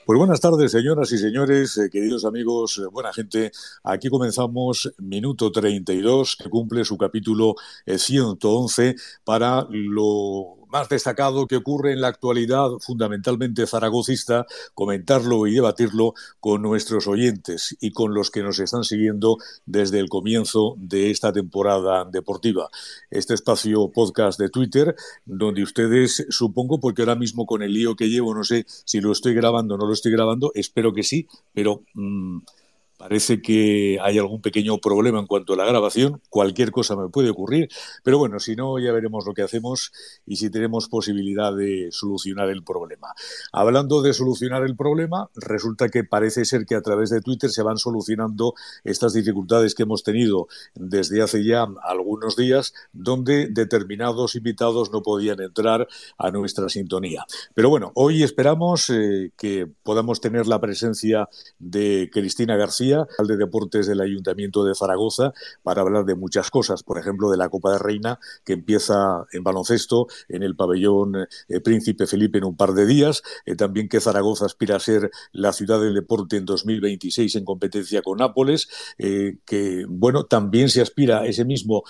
Pues buenas tardes, señoras y señores, queridos amigos, buena gente. Aquí comenzamos Minuto 32, que cumple su capítulo 111 para lo más destacado que ocurre en la actualidad, fundamentalmente zaragocista, comentarlo y debatirlo con nuestros oyentes y con los que nos están siguiendo desde el comienzo de esta temporada deportiva. Este espacio podcast de Twitter, donde ustedes, supongo, porque ahora mismo con el lío que llevo, no sé si lo estoy grabando o no lo estoy grabando, espero que sí, pero parece que hay algún pequeño problema en cuanto a la grabación. Cualquier cosa me puede ocurrir, pero bueno, si no, ya veremos lo que hacemos y si tenemos posibilidad de solucionar el problema. Hablando de solucionar el problema, resulta que parece ser que a través de Twitter se van solucionando estas dificultades que hemos tenido desde hace ya algunos días, donde determinados invitados no podían entrar a nuestra sintonía. Pero bueno, hoy esperamos que podamos tener la presencia de Cristina García, alcalde de deportes del Ayuntamiento de Zaragoza, para hablar de muchas cosas, por ejemplo, de la Copa de Reina, que empieza en baloncesto en el pabellón Príncipe Felipe en un par de días, también que Zaragoza aspira a ser la ciudad del deporte en 2026 en competencia con Nápoles, que, bueno, también se aspira ese mismo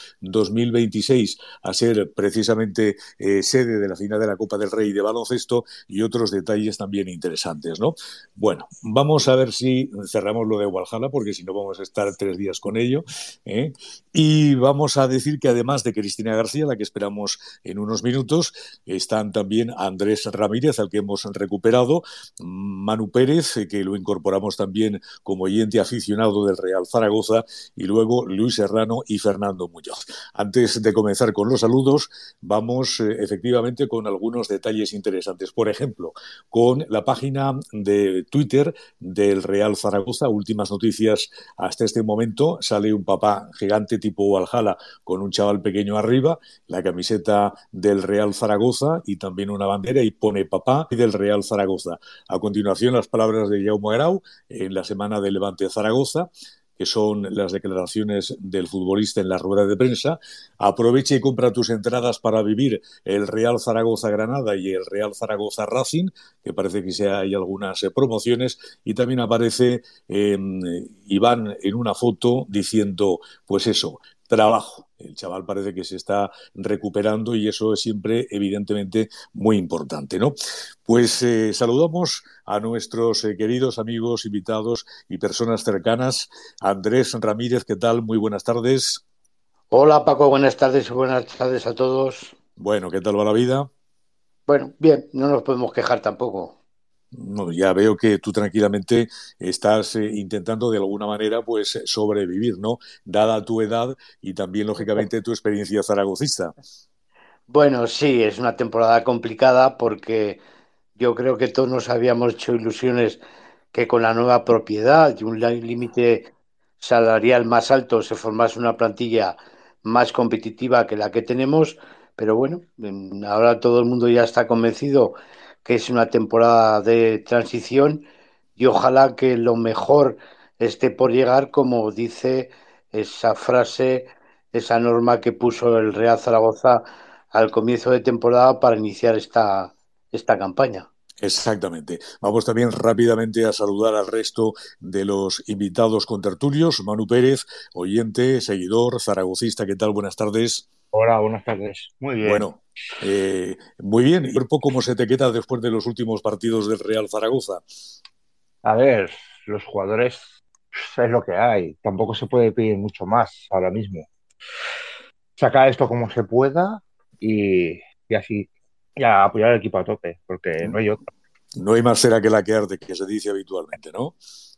2026 a ser precisamente sede de la final de la Copa del Rey de baloncesto y otros detalles también interesantes, ¿no? Bueno, vamos a ver si cerramos lo de Walhalla, porque si no vamos a estar 3 días con ello, ¿eh? Y vamos a decir que además de Cristina García, la que esperamos en unos minutos, están también Andrés Ramírez, al que hemos recuperado, Manu Pérez, que lo incorporamos también como oyente aficionado del Real Zaragoza, y luego Luis Serrano y Fernando Muñoz. Antes de comenzar con los saludos, vamos efectivamente con algunos detalles interesantes. Por ejemplo, con la página de Twitter del Real Zaragoza, últimas noticias hasta este momento, sale un papá gigante tipo Valhalla con un chaval pequeño arriba, la camiseta del Real Zaragoza y también una bandera y pone papá y del Real Zaragoza. A continuación, las palabras de Jaume Grau en la semana de Levante Zaragoza, que son las declaraciones del futbolista en la rueda de prensa. Aprovecha y compra tus entradas para vivir el Real Zaragoza-Granada y el Real Zaragoza-Racing, que parece que hay algunas promociones, y también aparece Iván en una foto diciendo, pues eso, trabajo. El chaval parece que se está recuperando y eso es siempre, evidentemente, muy importante, ¿no? Pues saludamos a nuestros queridos amigos, invitados y personas cercanas. Andrés Ramírez, ¿qué tal? Muy buenas tardes. Hola Paco, buenas tardes a todos. Bueno, ¿qué tal va la vida? Bueno, bien, no nos podemos quejar tampoco. No, ya veo que tú tranquilamente estás intentando de alguna manera pues sobrevivir, ¿no? Dada tu edad y también, lógicamente, tu experiencia zaragocista. Bueno, sí, es una temporada complicada porque yo creo que todos nos habíamos hecho ilusiones que con la nueva propiedad y un límite salarial más alto se formase una plantilla más competitiva que la que tenemos, pero bueno, ahora todo el mundo ya está convencido que es una temporada de transición y ojalá que lo mejor esté por llegar, como dice esa frase, esa norma que puso el Real Zaragoza al comienzo de temporada para iniciar esta campaña. Exactamente. Vamos también rápidamente a saludar al resto de los invitados contertulios. Manu Pérez, oyente, seguidor, zaragocista, ¿qué tal? Buenas tardes. Hola, buenas tardes. Muy bien. Bueno, muy bien. ¿Y cuerpo cómo se te queda después de los últimos partidos del Real Zaragoza? A ver, los jugadores es lo que hay. Tampoco se puede pedir mucho más ahora mismo. Sacar esto como se pueda y así ya apoyar al equipo a tope, porque no hay otro. No hay más cera que la que arde, que se dice habitualmente, ¿no?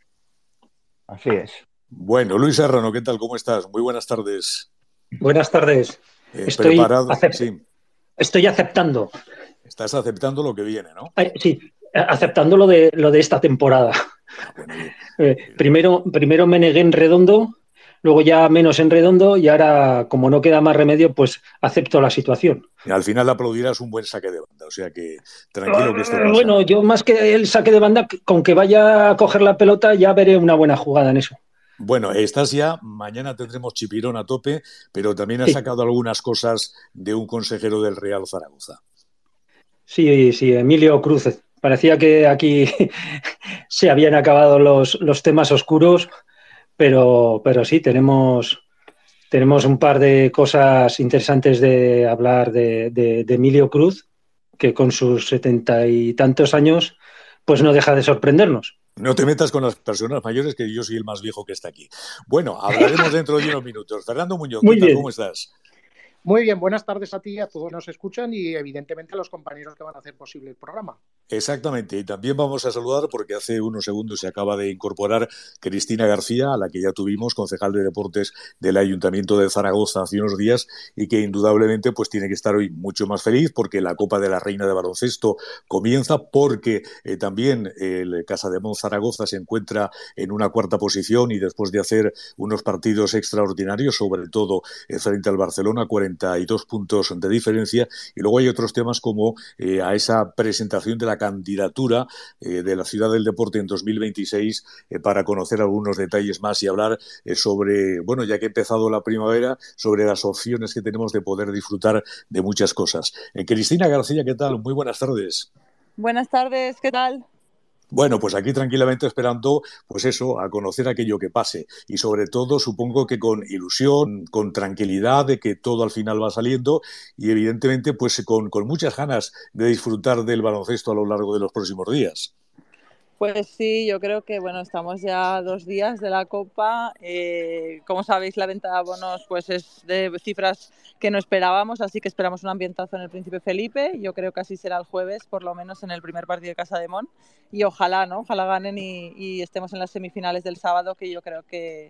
Así es. Bueno, Luis Serrano, ¿qué tal? ¿Cómo estás? Muy buenas tardes. Buenas tardes. Estoy, ¿Preparado? acep- Sí, estoy aceptando, estás aceptando lo que viene, ¿no? sí, aceptando lo de esta temporada. Ah, bueno, bien. Primero me negué en redondo, luego ya menos en redondo y ahora, como no queda más remedio, pues acepto la situación. Al final aplaudirás un buen saque de banda, o sea que tranquilo que esto pasa. Bueno, yo más que el saque de banda, con que vaya a coger la pelota, ya veré una buena jugada en eso. Bueno, estás ya, mañana tendremos chipirón a tope, pero también has Sí, sacado algunas cosas de un consejero del Real Zaragoza. sí, sí, Emilio Cruz, Parecía que aquí se habían acabado los temas oscuros, pero sí, tenemos un par de cosas interesantes de hablar de Emilio Cruz, que con sus 70 y tantos años, pues no deja de sorprendernos. No te metas con las personas mayores, que yo soy el más viejo que está aquí. Bueno, hablaremos dentro de unos minutos. Fernando Muñoz, ¿qué Muy tal? bien. ¿Cómo estás? Muy bien, buenas tardes a ti y a todos los que nos escuchan y evidentemente a los compañeros que van a hacer posible el programa. Exactamente, y también vamos a saludar porque hace unos segundos se acaba de incorporar Cristina García, a la que ya tuvimos, concejal de deportes del Ayuntamiento de Zaragoza hace unos días y que indudablemente pues tiene que estar hoy mucho más feliz porque la Copa de la Reina de Baloncesto comienza, porque también el Casademont Zaragoza se encuentra en una cuarta posición y después de hacer unos partidos extraordinarios, sobre todo frente al Barcelona, 42 puntos de diferencia, y luego hay otros temas como a esa presentación de la candidatura de la Ciudad del Deporte en 2026 para conocer algunos detalles más y hablar sobre, bueno, ya que ha empezado la primavera, sobre las opciones que tenemos de poder disfrutar de muchas cosas. Cristina García, ¿qué tal? Muy buenas tardes. Buenas tardes, ¿qué tal? Bueno, pues aquí tranquilamente esperando, pues eso, a conocer aquello que pase y sobre todo supongo que con ilusión, con tranquilidad de que todo al final va saliendo y evidentemente pues con muchas ganas de disfrutar del baloncesto a lo largo de los próximos días. Pues sí, yo creo que bueno, estamos ya a 2 días de la Copa. Como sabéis, la venta de abonos pues es de cifras que no esperábamos, así que esperamos un ambientazo en el Príncipe Felipe. Yo creo que así será el jueves, por lo menos en el primer partido de Casademont. Y ojalá, ¿no? Ojalá ganen y estemos en las semifinales del sábado, que yo creo que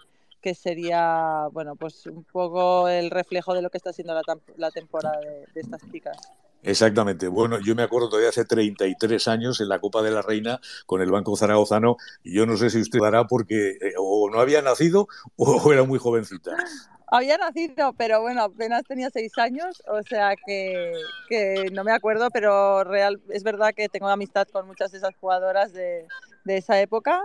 sería, bueno, pues un poco el reflejo de lo que está siendo la temporada de estas chicas. Exactamente. Bueno, yo me acuerdo todavía hace 33 años en la Copa de la Reina con el Banco Zaragozano y yo no sé si usted dará porque o no había nacido o era muy jovencita. Había nacido, pero bueno, apenas tenía 6 años, o sea que no me acuerdo, pero es verdad que tengo amistad con muchas de esas jugadoras de esa época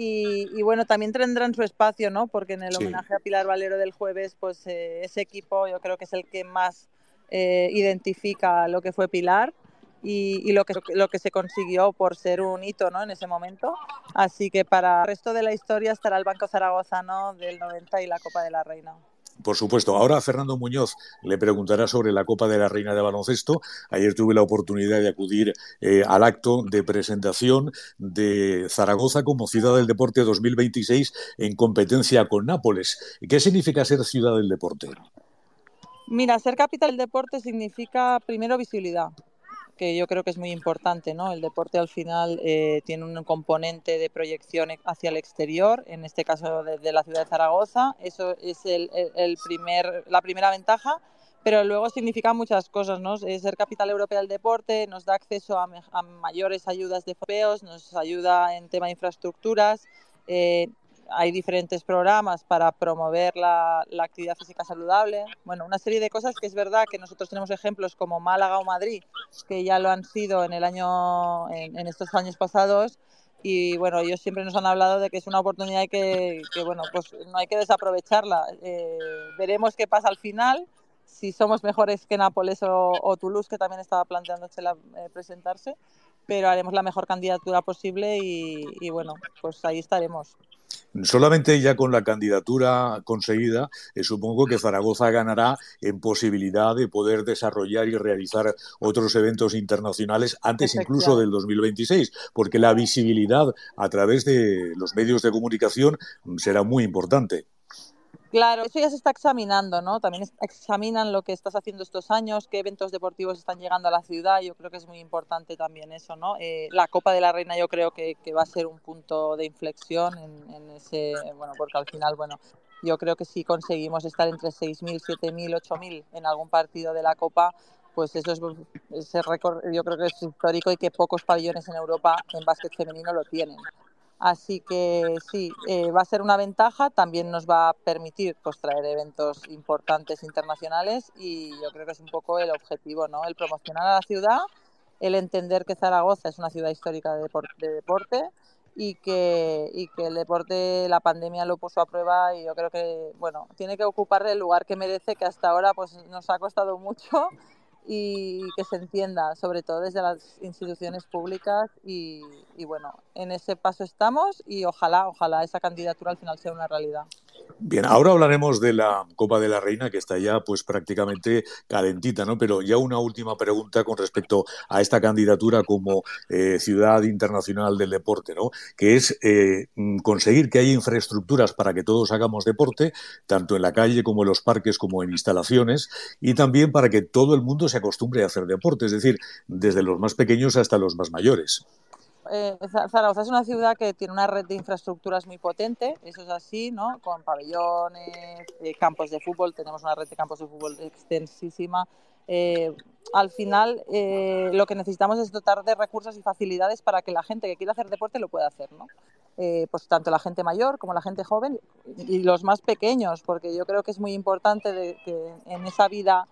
y bueno, también tendrán su espacio, ¿no? Porque en el homenaje a Pilar Valero del jueves, pues ese equipo yo creo que es el que más identifica lo que fue Pilar y lo que se consiguió por ser un hito, ¿no? En ese momento. Así que para el resto de la historia estará el Banco Zaragozano del 90 y la Copa de la Reina. Por supuesto. Ahora Fernando Muñoz le preguntará sobre la Copa de la Reina de Baloncesto. Ayer tuve la oportunidad de acudir al acto de presentación de Zaragoza como Ciudad del Deporte 2026 en competencia con Nápoles. ¿Qué significa ser Ciudad del Deporte? Mira, ser capital del deporte significa primero visibilidad, que yo creo que es muy importante, ¿no? El deporte al final tiene un componente de proyección hacia el exterior, en este caso de la ciudad de Zaragoza, eso es la primera ventaja, pero luego significa muchas cosas, ¿no? Ser capital europea del deporte nos da acceso a mayores ayudas de fondos, nos ayuda en tema de infraestructuras, hay diferentes programas para promover la actividad física saludable. Bueno, una serie de cosas que es verdad que nosotros tenemos ejemplos como Málaga o Madrid, que ya lo han sido en estos años pasados. Y bueno, ellos siempre nos han hablado de que es una oportunidad que bueno, pues no hay que desaprovecharla. Veremos qué pasa al final, si somos mejores que Nápoles o Toulouse, que también estaba planteándose presentarse, pero haremos la mejor candidatura posible y bueno, pues ahí estaremos. Solamente ya con la candidatura conseguida, supongo que Zaragoza ganará en posibilidad de poder desarrollar y realizar otros eventos internacionales antes incluso del 2026, porque la visibilidad a través de los medios de comunicación será muy importante. Claro, eso ya se está examinando, ¿no? También examinan lo que estás haciendo estos años, qué eventos deportivos están llegando a la ciudad. Yo creo que es muy importante también eso, ¿no? La Copa de la Reina yo creo que va a ser un punto de inflexión en ese, bueno, porque al final, bueno, yo creo que si conseguimos estar entre 6.000, 7.000, 8.000 en algún partido de la Copa, pues eso ese récord yo creo que es histórico y que pocos pabellones en Europa en básquet femenino lo tienen. Así que sí, va a ser una ventaja, también nos va a permitir pues, traer eventos importantes internacionales y yo creo que es un poco el objetivo, ¿no? El promocionar a la ciudad, el entender que Zaragoza es una ciudad histórica de deporte y que el deporte, la pandemia lo puso a prueba y yo creo que, bueno, tiene que ocupar el lugar que merece, que hasta ahora pues nos ha costado mucho y que se entienda, sobre todo desde las instituciones públicas y bueno, en ese paso estamos y ojalá esa candidatura al final sea una realidad. Bien, ahora hablaremos de la Copa de la Reina, que está ya pues prácticamente calentita, ¿no? Pero ya una última pregunta con respecto a esta candidatura como ciudad internacional del deporte, ¿no? Que es conseguir que haya infraestructuras para que todos hagamos deporte, tanto en la calle como en los parques, como en instalaciones, y también para que todo el mundo se acostumbre a hacer deporte, es decir, desde los más pequeños hasta los más mayores. Zaragoza es una ciudad que tiene una red de infraestructuras muy potente, eso es así, ¿no? Con pabellones, campos de fútbol, tenemos una red de campos de fútbol extensísima. Al final, lo que necesitamos es dotar de recursos y facilidades para que la gente que quiera hacer deporte lo pueda hacer, ¿no? Pues tanto la gente mayor como la gente joven y los más pequeños, porque yo creo que es muy importante que en esa vida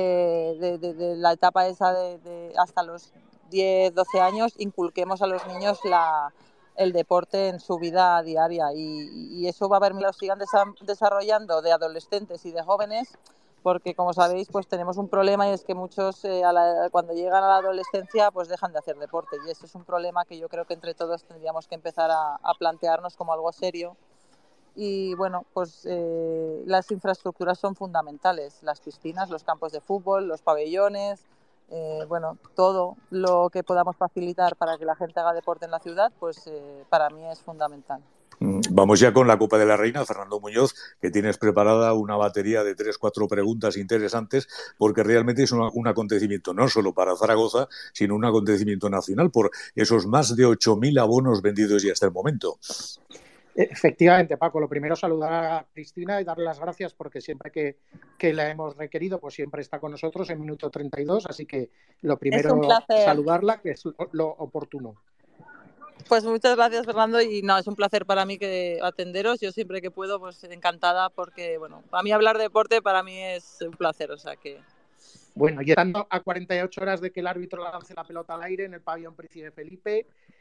de la etapa esa hasta los 10, 12 años inculquemos a los niños el deporte en su vida diaria y eso va a permitir que lo sigan desarrollando de adolescentes y de jóvenes, porque como sabéis pues tenemos un problema y es que muchos cuando llegan a la adolescencia pues dejan de hacer deporte y eso es un problema que yo creo que entre todos tendríamos que empezar a plantearnos como algo serio. Y bueno, pues las infraestructuras son fundamentales, las piscinas, los campos de fútbol, los pabellones, bueno, todo lo que podamos facilitar para que la gente haga deporte en la ciudad, pues para mí es fundamental. Vamos ya con la Copa de la Reina, Fernando Muñoz, que tienes preparada una batería de 3-4 preguntas interesantes, porque realmente es un acontecimiento no solo para Zaragoza, sino un acontecimiento nacional por esos más de 8.000 abonos vendidos ya hasta el momento. Efectivamente, Paco, lo primero saludar a Cristina y darle las gracias porque siempre que la hemos requerido, pues siempre está con nosotros en minuto 32, así que lo primero saludarla, que es lo oportuno. Pues muchas gracias, Fernando, y no, es un placer para mí que atenderos. Yo siempre que puedo, pues encantada, porque bueno, para mí hablar de deporte para mí es un placer, o sea que... Bueno, y estando a 48 horas de que el árbitro lance la pelota al aire en el pabellón Príncipe Felipe,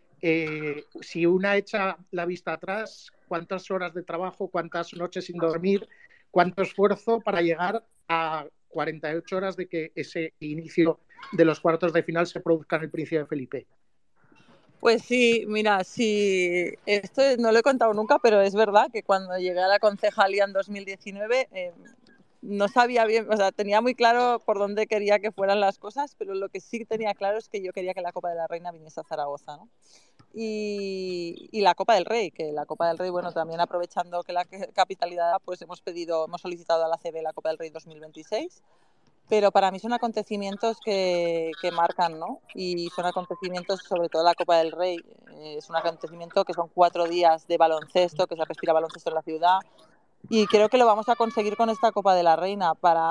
si una echa la vista atrás, ¿cuántas horas de trabajo, cuántas noches sin dormir, cuánto esfuerzo para llegar a 48 horas de que ese inicio de los cuartos de final se produzca en el Príncipe Felipe? Pues sí, mira, sí, esto no lo he contado nunca, pero es verdad que cuando llegué a la concejalía en 2019 no sabía bien, o sea, tenía muy claro por dónde quería que fueran las cosas, pero lo que sí tenía claro es que yo quería que la Copa de la Reina viniese a Zaragoza, ¿no? Y la Copa del Rey, que la Copa del Rey, bueno, también aprovechando que la capitalidad, pues hemos solicitado a la CB la Copa del Rey 2026, pero para mí son acontecimientos que marcan, ¿no? Y son acontecimientos, sobre todo la Copa del Rey, es un acontecimiento que son 4 días de baloncesto, que se respira baloncesto en la ciudad, y creo que lo vamos a conseguir con esta Copa de la Reina.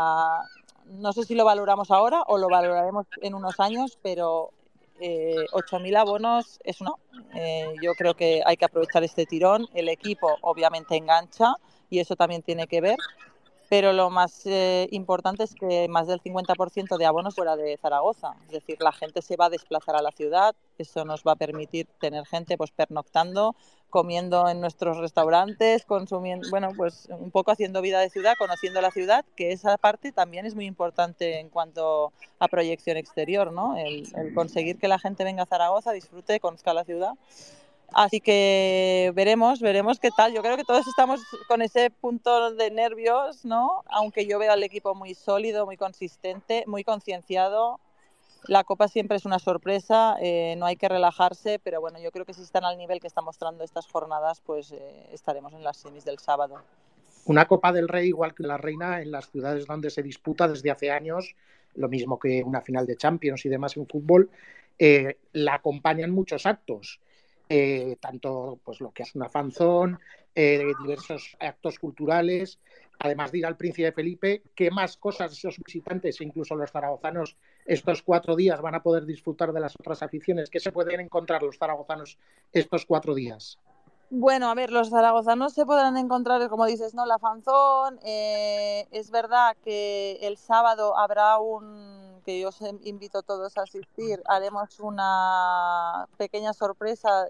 No sé si lo valoramos ahora o lo valoraremos en unos años, pero 8.000 abonos es uno. Yo creo que hay que aprovechar este tirón. El equipo obviamente engancha y eso también tiene que ver. Pero lo más importante es que más del 50% de abonos fuera de Zaragoza. Es decir, la gente se va a desplazar a la ciudad. Eso nos va a permitir tener gente pues pernoctando, comiendo en nuestros restaurantes, consumiendo, bueno, pues un poco haciendo vida de ciudad, conociendo la ciudad, que esa parte también es muy importante en cuanto a proyección exterior, ¿no? El conseguir que la gente venga a Zaragoza, disfrute, conozca la ciudad. Así que veremos qué tal. Yo creo que todos estamos con ese punto de nervios, ¿no? Aunque yo veo al equipo muy sólido, muy consistente, muy concienciado. La Copa siempre es una sorpresa, no hay que relajarse, pero bueno, yo creo que si están al nivel que están mostrando estas jornadas, pues estaremos en las semis del sábado. Una Copa del Rey, igual que la Reina, en las ciudades donde se disputa desde hace años, lo mismo que una final de Champions y demás en fútbol, la acompañan muchos actos. Tanto pues lo que es una fanzón, diversos actos culturales, además de ir al Príncipe Felipe. ¿Qué más cosas esos visitantes, incluso los zaragozanos, estos 4 días van a poder disfrutar de las otras aficiones? ¿Qué se pueden encontrar los zaragozanos estos 4 días? Bueno, a ver, los zaragozanos se podrán encontrar, como dices, ¿no? La fanzón. Es verdad que el sábado habrá que yo os invito a todos a asistir, haremos una pequeña sorpresa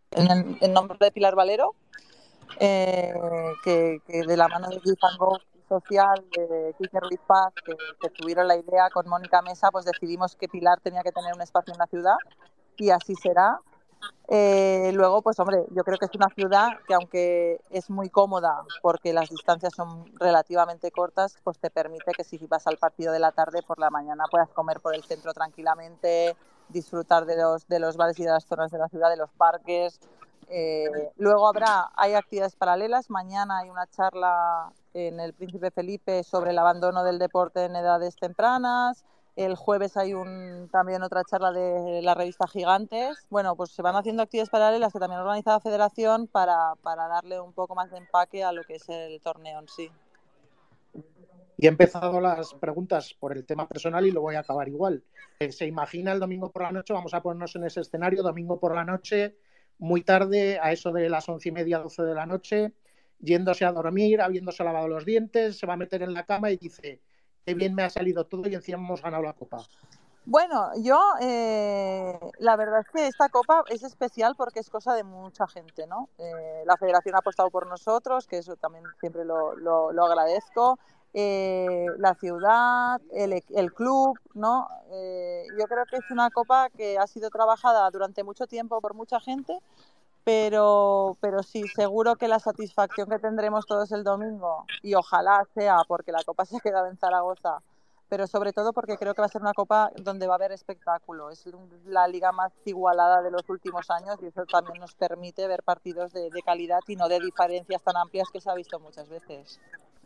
en nombre de Pilar Valero, que de la mano de Guy Van Gogh social de Quique Ruiz Paz, que tuvieron la idea con Mónica Mesa, pues decidimos que Pilar tenía que tener un espacio en la ciudad y así será. Luego, pues hombre, yo creo que es una ciudad que aunque es muy cómoda porque las distancias son relativamente cortas, pues te permite que si vas al partido de la tarde, por la mañana puedas comer por el centro tranquilamente, disfrutar de los bares y de las zonas de la ciudad, de los parques. Luego hay actividades paralelas. Mañana hay una charla en el Príncipe Felipe sobre el abandono del deporte en edades tempranas. El jueves hay también otra charla de la revista Gigantes. Bueno, pues se van haciendo actividades paralelas que también organiza la Federación para darle un poco más de empaque a lo que es el torneo en sí. Y he empezado las preguntas por el tema personal y lo voy a acabar igual. ¿Se imagina el domingo por la noche? Vamos a ponernos en ese escenario, domingo por la noche, muy tarde, a eso de las 11:30, 12 de la noche, yéndose a dormir, habiéndose lavado los dientes, se va a meter en la cama y dice, qué bien me ha salido todo y encima hemos ganado la Copa. Bueno, yo la verdad es que esta Copa es especial porque es cosa de mucha gente, ¿no? La Federación ha apostado por nosotros, que eso también siempre lo agradezco. La ciudad, el club, ¿no? Yo creo que es una Copa que ha sido trabajada durante mucho tiempo por mucha gente, pero sí, seguro que la satisfacción que tendremos todos el domingo, y ojalá sea porque la Copa se ha quedado en Zaragoza, pero sobre todo porque creo que va a ser una Copa donde va a haber espectáculo. Es la liga más igualada de los últimos años y eso también nos permite ver partidos de calidad y no de diferencias tan amplias que se ha visto muchas veces.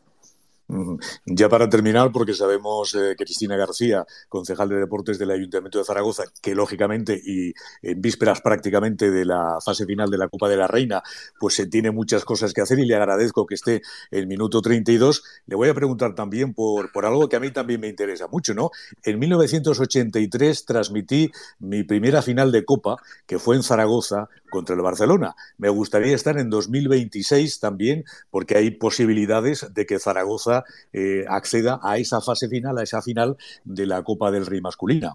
Ya para terminar, porque sabemos que Cristina García, concejal de Deportes del Ayuntamiento de Zaragoza, que lógicamente y en vísperas prácticamente de la fase final de la Copa de la Reina, pues se tiene muchas cosas que hacer y le agradezco que esté en minuto 32. Le voy a preguntar también por algo que a mí también me interesa mucho, ¿no? En 1983 transmití mi primera final de Copa, que fue en Zaragoza contra el Barcelona. Me gustaría estar en 2026 también, porque hay posibilidades de que Zaragoza acceda a esa fase final, a esa final de la Copa del Rey masculina.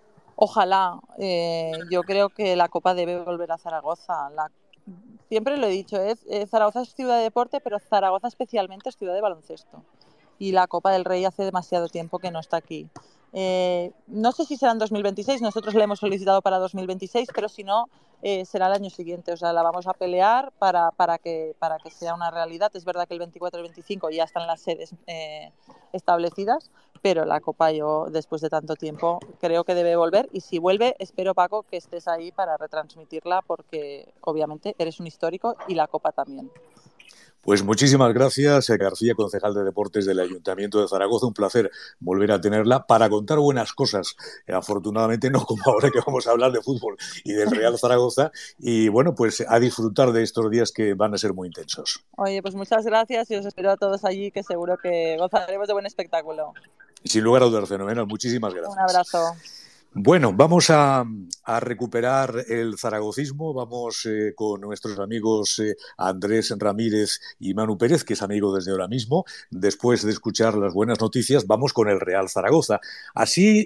Ojalá. Yo creo que la Copa debe volver a Zaragoza. Siempre lo he dicho, Zaragoza es ciudad de deporte, pero Zaragoza especialmente es ciudad de baloncesto. Y la Copa del Rey hace demasiado tiempo que no está aquí. No sé si será en 2026, nosotros la hemos solicitado para 2026, pero si no, será el año siguiente. O sea, la vamos a pelear para que sea una realidad. Es verdad que el 24 y el 25 ya están las sedes establecidas, pero la Copa yo, después de tanto tiempo, creo que debe volver. Y si vuelve, espero, Paco, que estés ahí para retransmitirla, porque obviamente eres un histórico y la Copa también. Pues muchísimas gracias, García, concejal de Deportes del Ayuntamiento de Zaragoza. Un placer volver a tenerla para contar buenas cosas. Afortunadamente no como ahora que vamos a hablar de fútbol y del Real Zaragoza. Y bueno, pues a disfrutar de estos días que van a ser muy intensos. Oye, pues muchas gracias y os espero a todos allí, que seguro que gozaremos de buen espectáculo. Sin lugar a dudas, fenomenal. Muchísimas gracias. Un abrazo. Bueno, vamos a recuperar el zaragocismo. Vamos con nuestros amigos Andrés Ramírez y Manu Pérez, que es amigo desde ahora mismo. Después de escuchar las buenas noticias, vamos con el Real Zaragoza. Así,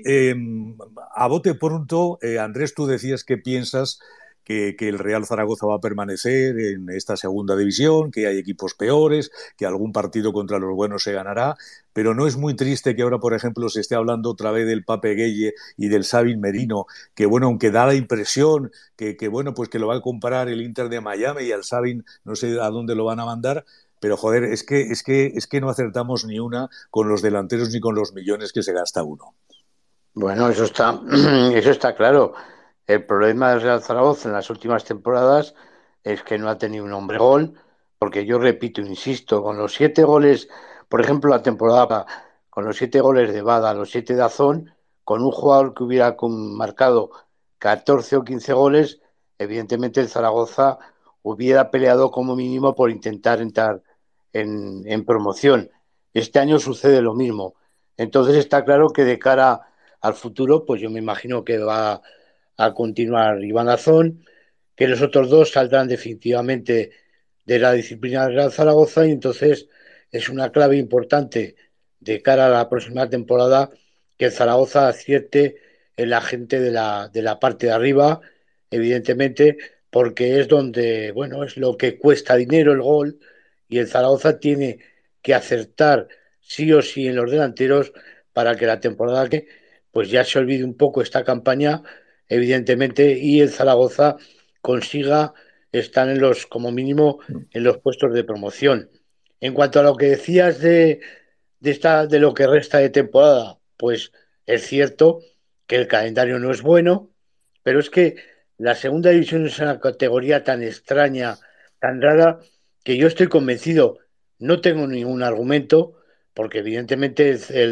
a bote pronto, Andrés, tú decías que piensas que el Real Zaragoza va a permanecer en esta segunda división, que hay equipos peores, que algún partido contra los buenos se ganará, pero no es muy triste que ahora, por ejemplo, se esté hablando otra vez del Pape Gueye y del Sabin Merino, que bueno, aunque da la impresión que bueno, pues que lo va a comprar el Inter de Miami y al Sabin no sé a dónde lo van a mandar, pero joder, es que no acertamos ni una con los delanteros ni con los millones que se gasta uno. Bueno, eso está claro. El problema del Real Zaragoza en las últimas temporadas es que no ha tenido un hombre gol, porque yo repito, insisto, con los 7 goles, por ejemplo, la temporada, con los 7 goles de Bada, los 7 de Azón, con un jugador que hubiera marcado 14 o 15 goles, evidentemente el Zaragoza hubiera peleado como mínimo por intentar entrar en promoción. Este año sucede lo mismo. Entonces está claro que de cara al futuro, pues yo me imagino que va a continuar Iván Azón, que los otros dos saldrán definitivamente de la disciplina del Real Zaragoza y entonces es una clave importante de cara a la próxima temporada que el Zaragoza acierte en la gente de la parte de arriba, evidentemente, porque es donde, bueno, es lo que cuesta dinero el gol y el Zaragoza tiene que acertar sí o sí en los delanteros para que la temporada que pues ya se olvide un poco esta campaña, evidentemente, y el Zaragoza consiga estar en los, como mínimo, en los puestos de promoción. En cuanto a lo que decías de lo que resta de temporada, pues es cierto que el calendario no es bueno, pero es que la segunda división es una categoría tan extraña, tan rara, que yo estoy convencido, no tengo ningún argumento, porque evidentemente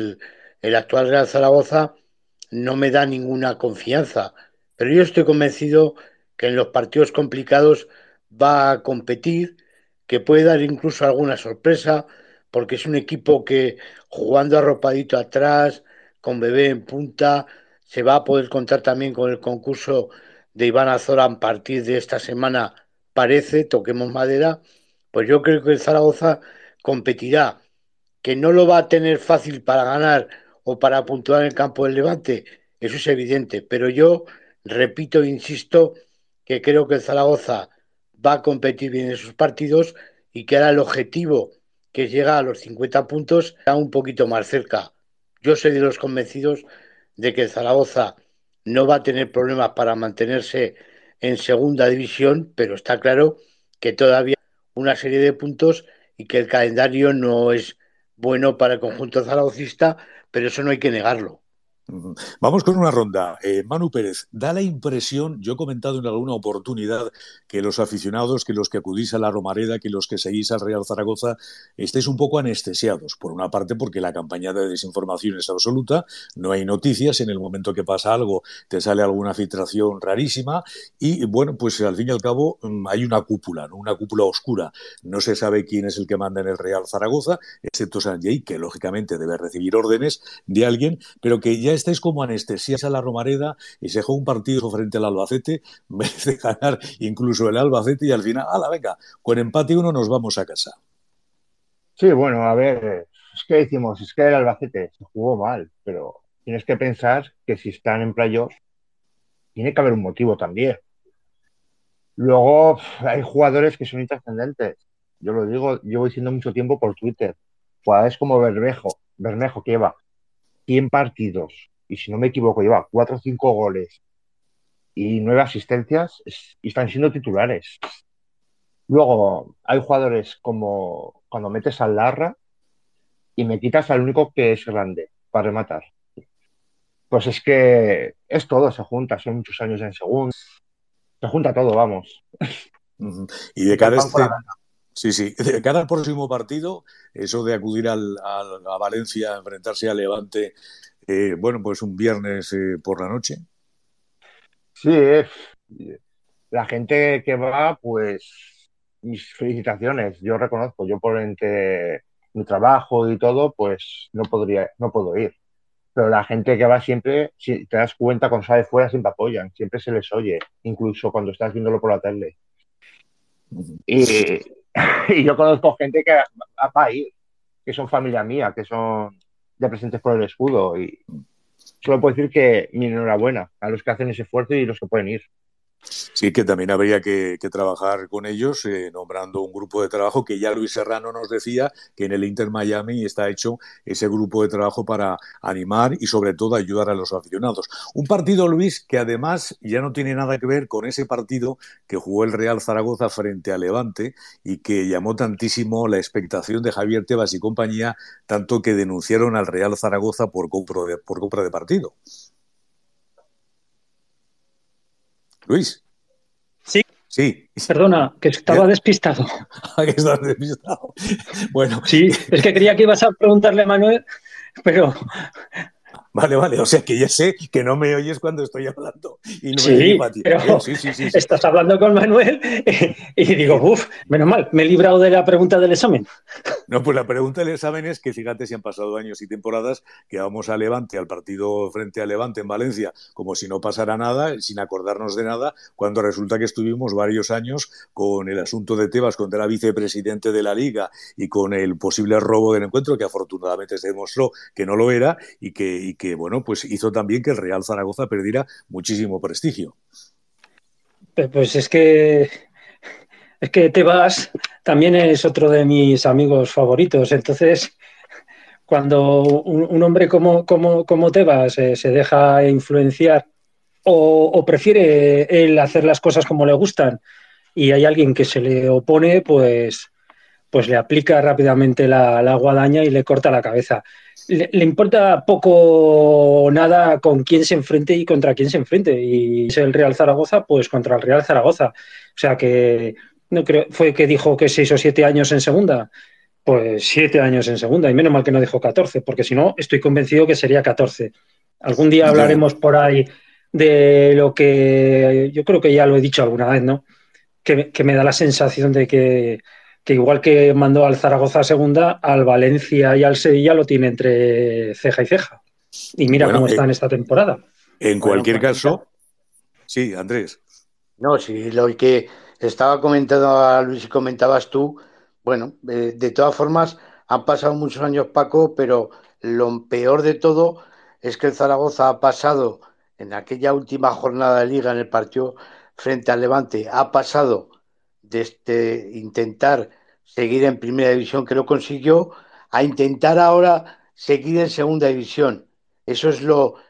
el actual Real Zaragoza no me da ninguna confianza, pero yo estoy convencido que en los partidos complicados va a competir, que puede dar incluso alguna sorpresa, porque es un equipo que jugando arropadito atrás, con Bebé en punta, se va a poder contar también con el concurso de Iván Azora a partir de esta semana, parece, toquemos madera, pues yo creo que el Zaragoza competirá, que no lo va a tener fácil para ganar o para puntuar en el campo del Levante, eso es evidente, pero yo repito e insisto que creo que el Zaragoza va a competir bien en sus partidos y que ahora el objetivo que llega a los 50 puntos está un poquito más cerca. Yo soy de los convencidos de que el Zaragoza no va a tener problemas para mantenerse en segunda división, pero está claro que todavía hay una serie de puntos y que el calendario no es bueno para el conjunto zaragocista, pero eso no hay que negarlo. Vamos con una ronda. Manu Pérez, da la impresión, yo he comentado en alguna oportunidad, que los aficionados, que los que acudís a la Romareda, que los que seguís al Real Zaragoza, estáis un poco anestesiados. Por una parte, porque la campaña de desinformación es absoluta, no hay noticias, en el momento que pasa algo te sale alguna filtración rarísima y, bueno, pues al fin y al cabo hay una cúpula, ¿no? Una cúpula oscura. No se sabe quién es el que manda en el Real Zaragoza, excepto Sanjay, que lógicamente debe recibir órdenes de alguien, pero que ya estáis como anestesias a la Romareda y se juega un partido frente al Albacete, merece ganar incluso el Albacete y al final, ¡hala, venga! Con empate uno nos vamos a casa. Sí, bueno, a ver, es que decimos, es que el Albacete se jugó mal, pero tienes que pensar que si están en playoff, tiene que haber un motivo también. Luego, hay jugadores que son intrascendentes. Yo lo digo, llevo diciendo mucho tiempo por Twitter. Jugadores como Bermejo que lleva 100 partidos, y si no me equivoco, lleva 4 o 5 goles y 9 asistencias, y están siendo titulares. Luego, hay jugadores como cuando metes al Larra y me quitas al único que es grande para rematar. Pues es que es todo, se junta, son muchos años en segunda, se junta todo, vamos. Y de Junta el cara a pan con la este, sí, sí, de cara al próximo partido, eso de acudir a Valencia a enfrentarse a Levante, bueno, pues un viernes por la noche. Sí, la gente que va, pues mis felicitaciones. Yo reconozco, yo por entre mi trabajo y todo, pues no puedo ir. Pero la gente que va siempre, si te das cuenta, cuando sale fuera siempre apoyan, siempre se les oye, incluso cuando estás viéndolo por la tele. Y, y yo conozco gente que va a ir, que son familia mía, que son de presentes por el escudo. Y solo puedo decir que mi enhorabuena a los que hacen ese esfuerzo y los que pueden ir. Sí, que también habría que trabajar con ellos, nombrando un grupo de trabajo que ya Luis Serrano nos decía que en el Inter Miami está hecho ese grupo de trabajo para animar y sobre todo ayudar a los aficionados. Un partido, Luis, que además ya no tiene nada que ver con ese partido que jugó el Real Zaragoza frente a Levante y que llamó tantísimo la expectación de Javier Tebas y compañía, tanto que denunciaron al Real Zaragoza por compra de partido. Luis. Sí. Sí. Perdona, que estaba despistado. Que estás despistado. Bueno. Sí, es que creía que ibas a preguntarle a Manuel, pero... Vale, o sea que ya sé que no me oyes cuando estoy hablando y no me Sí, dirijo a ti. pero Sí. estás hablando con Manuel y digo, uff, menos mal, me he librado de la pregunta del examen. No, pues la pregunta del examen es que fíjate si han pasado años y temporadas que vamos a Levante, al partido frente a Levante en Valencia, como si no pasara nada, sin acordarnos de nada, cuando resulta que estuvimos varios años con el asunto de Tebas, cuando era vicepresidente de la Liga y con el posible robo del encuentro, que afortunadamente se demostró que no lo era y que bueno, pues hizo también que el Real Zaragoza perdiera muchísimo prestigio. Pues es que Tebas también es otro de mis amigos favoritos, entonces cuando un hombre como Tebas se deja influenciar o prefiere él hacer las cosas como le gustan y hay alguien que se le opone, pues le aplica rápidamente la guadaña y le corta la cabeza. Le importa poco o nada con quién se enfrente y contra quién se enfrente. Y es el Real Zaragoza, pues contra el Real Zaragoza. O sea que no creo, fue que dijo que 6 o 7 años en segunda. Pues 7 años en segunda, y menos mal que no dijo 14, porque si no, estoy convencido que sería 14. Algún día Ya. hablaremos por ahí de lo que yo creo que ya lo he dicho alguna vez, ¿no? Que me da la sensación de que igual que mandó al Zaragoza a segunda, al Valencia y al Sevilla lo tiene entre ceja y ceja. Y mira Bueno, cómo está en esta temporada. en Bueno, cualquier pues mira, caso, sí, Andrés. no, sí, lo que estaba comentando a Luis y comentabas tú, bueno, de todas formas han pasado muchos años, Paco, pero lo peor de todo es que el Zaragoza ha pasado en aquella última jornada de liga en el partido frente al Levante, ha pasado de intentar seguir en primera división, que lo consiguió, a intentar ahora seguir en segunda división. Eso es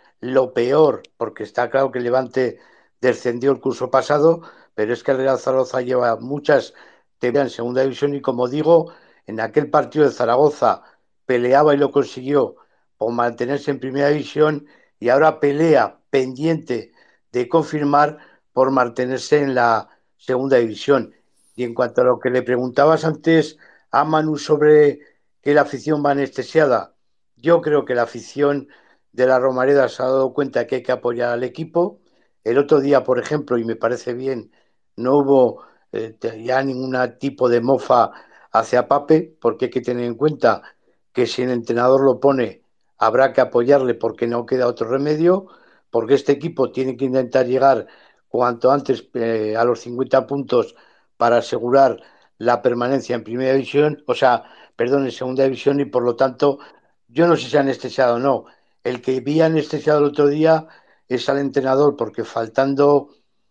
lo peor, porque está claro que el Levante descendió el curso pasado, pero es que el Real Zaragoza lleva muchas temporadas en segunda división y como digo, en aquel partido de Zaragoza peleaba y lo consiguió por mantenerse en primera división y ahora pelea pendiente de confirmar por mantenerse en la segunda división. Y en cuanto a lo que le preguntabas antes a Manu sobre que la afición va anestesiada, yo creo que la afición de la Romareda se ha dado cuenta que hay que apoyar al equipo. El otro día, por ejemplo, y me parece bien, no hubo ya ningún tipo de mofa hacia Pape, porque hay que tener en cuenta que si el entrenador lo pone, habrá que apoyarle porque no queda otro remedio, porque este equipo tiene que intentar llegar cuanto antes a los 50 puntos para asegurar la permanencia en primera división, o sea, perdón, en segunda división, y por lo tanto, yo no sé si han anestesiado o no. El que vi anestesiado el otro día es al entrenador, porque faltando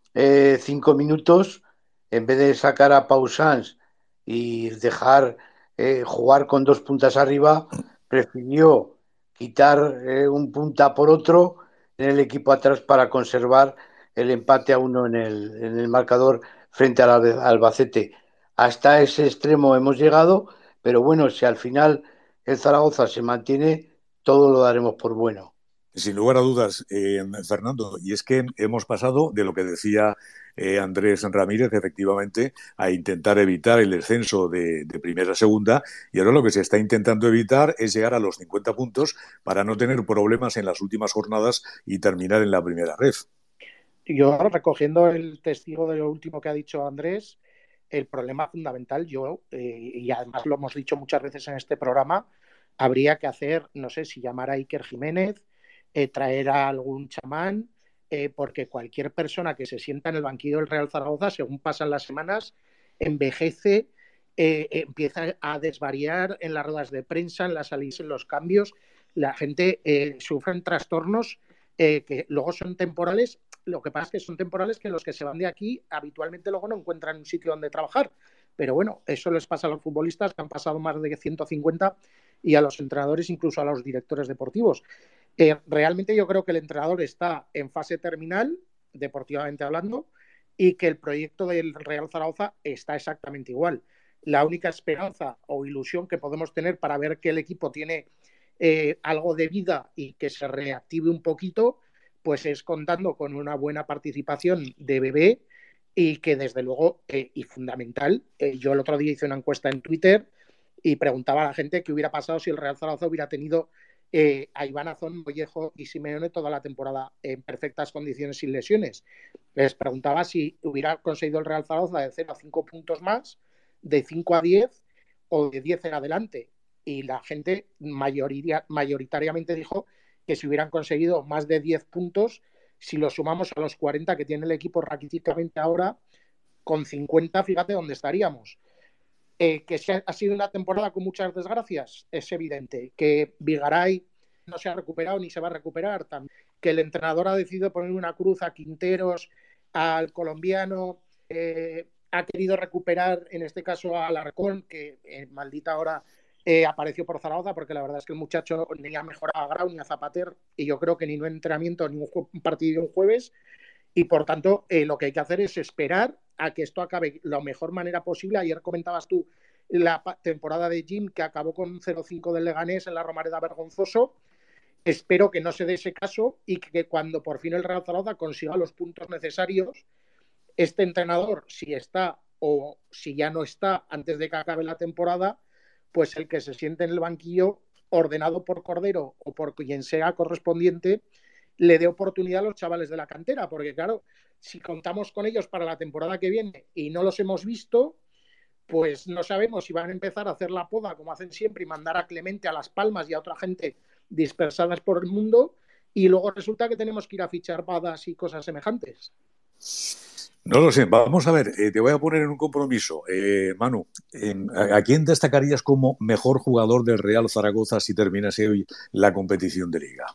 5 minutos, en vez de sacar a Pausans y dejar jugar con dos puntas arriba, prefirió quitar un punta por otro en el equipo atrás para conservar el empate a uno en el marcador frente al Albacete. Hasta ese extremo hemos llegado, pero bueno, si al final el Zaragoza se mantiene, todo lo daremos por bueno. Sin lugar a dudas, Fernando, y es que hemos pasado de lo que decía Andrés Ramírez, efectivamente, a intentar evitar el descenso de primera a segunda, y ahora lo que se está intentando evitar es llegar a los 50 puntos para no tener problemas en las últimas jornadas y terminar en la primera red. Yo, recogiendo el testigo de lo último que ha dicho Andrés, el problema fundamental, y además lo hemos dicho muchas veces en este programa, habría que hacer, no sé si llamar a Iker Jiménez, traer a algún chamán, porque cualquier persona que se sienta en el banquillo del Real Zaragoza, según pasan las semanas, envejece, empieza a desvariar en las ruedas de prensa, en las salidas, en los cambios. La gente sufre trastornos que luego son temporales. Lo que pasa es que son temporales que los que se van de aquí habitualmente luego no encuentran un sitio donde trabajar. Pero bueno, eso les pasa a los futbolistas, que han pasado más de 150, y a los entrenadores, incluso a los directores deportivos. Realmente yo creo que el entrenador está en fase terminal, deportivamente hablando, y que el proyecto del Real Zaragoza está exactamente igual. La única esperanza o ilusión que podemos tener para ver que el equipo tiene algo de vida y que se reactive un poquito, pues es contando con una buena participación de Bebé, y que desde luego, y fundamental, yo el otro día hice una encuesta en Twitter y preguntaba a la gente qué hubiera pasado si el Real Zaragoza hubiera tenido a Iván Azón, Mollejo y Simeone toda la temporada en perfectas condiciones sin lesiones. Les preguntaba si hubiera conseguido el Real Zaragoza de 0 a 5 puntos más, de 5 a 10 o de 10 en adelante. Y la gente mayoritariamente dijo que si hubieran conseguido más de 10 puntos, si lo sumamos a los 40 que tiene el equipo raquíticamente ahora, con 50, fíjate dónde estaríamos. Que ha sido una temporada con muchas desgracias, es evidente. Que Vigaray no se ha recuperado ni se va a recuperar. También. Que el entrenador ha decidido poner una cruz a Quinteros, al colombiano, ha querido recuperar, en este caso, a Alarcón, que maldita hora apareció por Zaragoza, porque la verdad es que el muchacho ni ha mejorado a Grau ni a Zapater, y yo creo que ni un entrenamiento ni un partido un jueves, y por tanto lo que hay que hacer es esperar a que esto acabe la mejor manera posible. Ayer comentabas tú la temporada de Jim, que acabó con 0-5 del Leganés en la Romareda, vergonzoso. Espero que no se dé ese caso y que cuando por fin el Real Zaragoza consiga los puntos necesarios, este entrenador, si está o si ya no está antes de que acabe la temporada, pues el que se siente en el banquillo, ordenado por Cordero o por quien sea correspondiente, le dé oportunidad a los chavales de la cantera, porque claro, si contamos con ellos para la temporada que viene y no los hemos visto, pues no sabemos si van a empezar a hacer la poda como hacen siempre y mandar a Clemente a Las Palmas y a otra gente dispersadas por el mundo, y luego resulta que tenemos que ir a fichar padas y cosas semejantes. No lo sé, vamos a ver, te voy a poner en un compromiso. Manu, ¿a quién destacarías como mejor jugador del Real Zaragoza si terminase hoy la competición de Liga?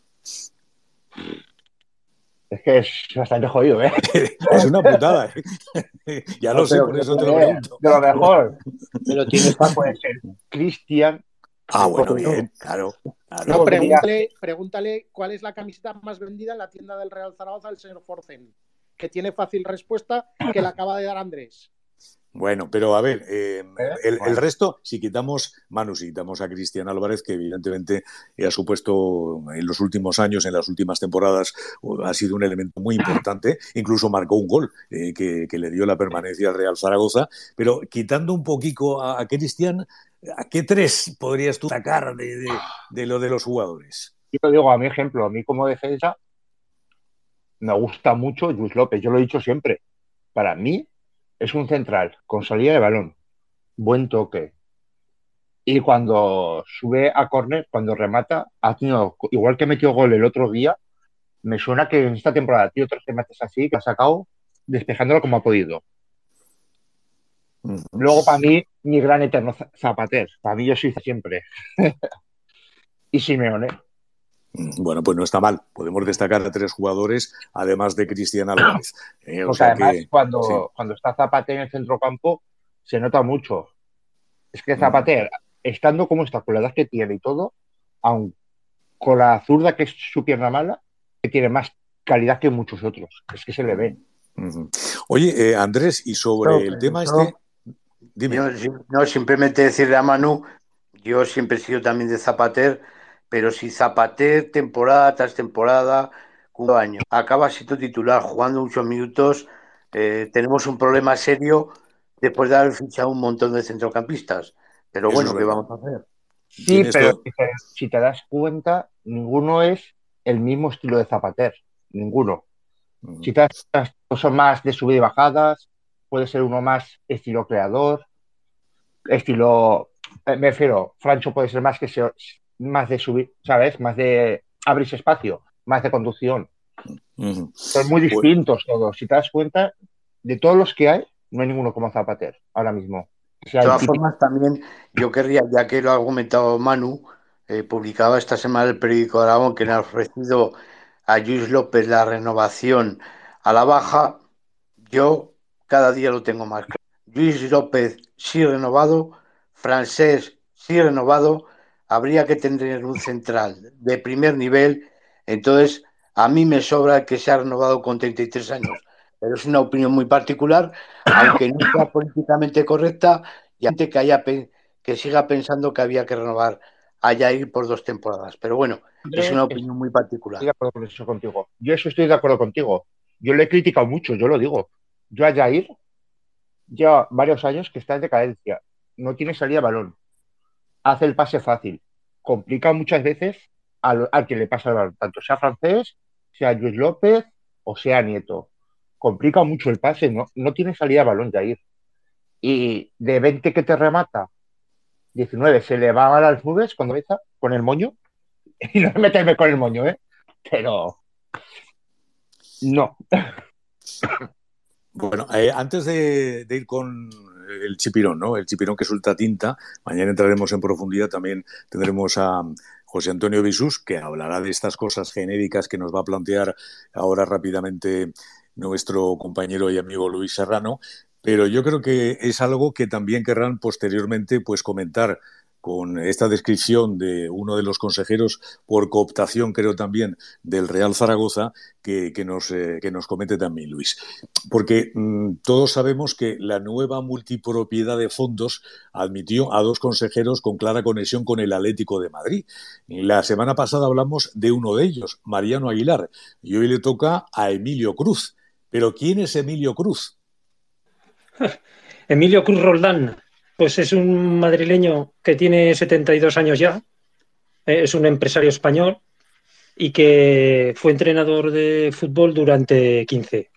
Es que es bastante jodido, ¿eh? Es una putada, ¿eh? Ya lo sé, por eso te lo pregunto. De lo mejor. Pero tiene puede ser Cristian. Bueno, bien, claro. No, pregúntale cuál es la camiseta más vendida en la tienda del Real Zaragoza al señor Forcen, que tiene fácil respuesta, que la acaba de dar Andrés. Bueno, pero a ver, el resto, si quitamos a Cristian Álvarez, que evidentemente ha supuesto en los últimos años, en las últimas temporadas, ha sido un elemento muy importante, incluso marcó un gol que le dio la permanencia al Real Zaragoza, pero quitando un poquito a Cristian, ¿a qué tres podrías tú sacar de lo de los jugadores? Yo te digo, a mi ejemplo, a mí como defensa, me gusta mucho Lluís López, yo lo he dicho siempre, para mí es un central con salida de balón, buen toque. Y cuando sube a córner, cuando remata, ha tenido, igual que metió gol el otro día, me suena que en esta temporada tiene otros remates así, que ha sacado despejándolo como ha podido. Luego, para mí, mi gran eterno Zapater. Para mí, yo soy siempre. Y Simeone. Bueno, pues no está mal. Podemos destacar a tres jugadores, además de Cristian Álvarez. Porque además, cuando está Zapater en el centrocampo, se nota mucho. Es que Zapater, estando como está, con la edad que tiene y todo, aun con la zurda, que es su pierna mala, que tiene más calidad que muchos otros. Es que se le ve. Oye, Andrés, y sobre el tema dime. No, simplemente decirle a Manu, yo siempre he sido también de Zapater, pero si Zapater temporada tras temporada, un año, acaba siendo titular, jugando muchos minutos, tenemos un problema serio después de haber fichado un montón de centrocampistas. Pero Eso bueno, ¿qué vamos a hacer? Sí, pero si te das cuenta, ninguno es el mismo estilo de Zapater. Ninguno. Si te das cuenta, son más de subida y bajadas, puede ser uno más estilo creador, estilo, me refiero, Francho puede ser más de subir, ¿sabes? Más de abrirse espacio, más de conducción. Son muy distintos todos. Si te das cuenta, de todos los que hay, no hay ninguno como Zapater ahora mismo. De todas formas, también yo querría, ya que lo ha argumentado Manu, publicaba esta semana el periódico de Aragón que le ha ofrecido a Lluís López la renovación a la baja. Yo cada día lo tengo más claro. Lluís López sí renovado, Francés sí renovado, habría que tener un central de primer nivel. Entonces, a mí me sobra que se ha renovado con 33 años, pero es una opinión muy particular, aunque no sea políticamente correcta, y hay gente que siga pensando que había que renovar a Jair por 2 temporadas. Pero bueno, es una opinión muy particular. Estoy de acuerdo con eso contigo. Yo eso estoy de acuerdo contigo. Yo le he criticado mucho, yo lo digo. Yo a Jair lleva varios años que está en decadencia. No tiene salida de balón. Hace el pase fácil. Complica muchas veces al que le pasa el balón, tanto sea Francés, sea Lluís López o sea Nieto. Complica mucho el pase, no tiene salida de balón Jair. Y de 20 que te remata, 19 se le va a las nubes cuando besa con el moño. Y no meterme con el moño, pero no. Bueno, antes de ir con el chipirón, ¿no? El chipirón que suelta tinta, mañana entraremos en profundidad, también tendremos a José Antonio Bisús, que hablará de estas cosas genéricas que nos va a plantear ahora rápidamente nuestro compañero y amigo Luis Serrano, pero yo creo que es algo que también querrán posteriormente pues comentar con esta descripción de uno de los consejeros por cooptación, creo también, del Real Zaragoza, que nos comete también Luis. Porque todos sabemos que la nueva multipropiedad de fondos admitió a 2 consejeros con clara conexión con el Atlético de Madrid. La semana pasada hablamos de uno de ellos, Mariano Aguilar, y hoy le toca a Emilio Cruz. ¿Pero quién es Emilio Cruz? Emilio Cruz Roldán, pues es un madrileño que tiene 72 años ya, es un empresario español y que fue entrenador de fútbol durante 15.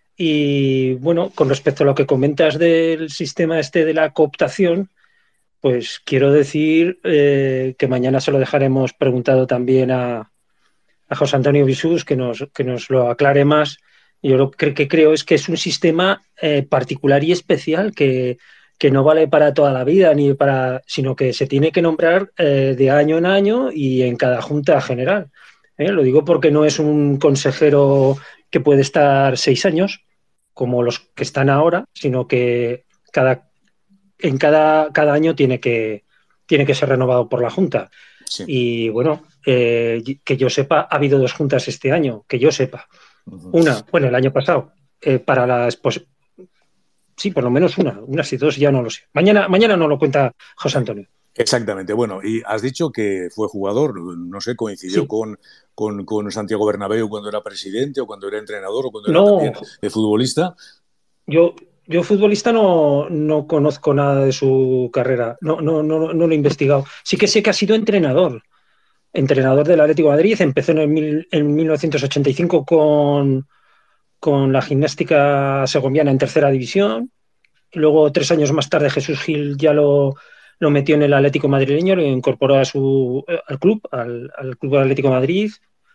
Y bueno, con respecto a lo que comentas del sistema este de la cooptación, pues quiero decir que mañana se lo dejaremos preguntado también a José Antonio Bisús, que nos lo aclare más. Yo lo que creo es que es un sistema particular y especial que no vale para toda la vida, sino que se tiene que nombrar de año en año y en cada junta general. Lo digo porque no es un consejero que puede estar 6 años, como los que están ahora, sino que cada año tiene que ser renovado por la Junta. Sí. Y bueno, que yo sepa, ha habido 2 juntas este año, que yo sepa. Una, bueno, el año pasado, para las... sí, por lo menos una y 2 ya no lo sé. Mañana nos lo cuenta José Antonio. Exactamente. Bueno, y has dicho que fue jugador, no sé, coincidió Sí. con Santiago Bernabéu cuando era presidente o cuando era entrenador o cuando era No, también futbolista. yo futbolista no conozco nada de su carrera, no lo he investigado. Sí que sé que ha sido entrenador del Atlético de Madrid. Empezó en 1985 con la Gimnástica Segoviana en tercera división. Y luego, 3 años más tarde, Jesús Gil ya lo metió en el Atlético madrileño, lo incorporó al club, al Club Atlético de Madrid.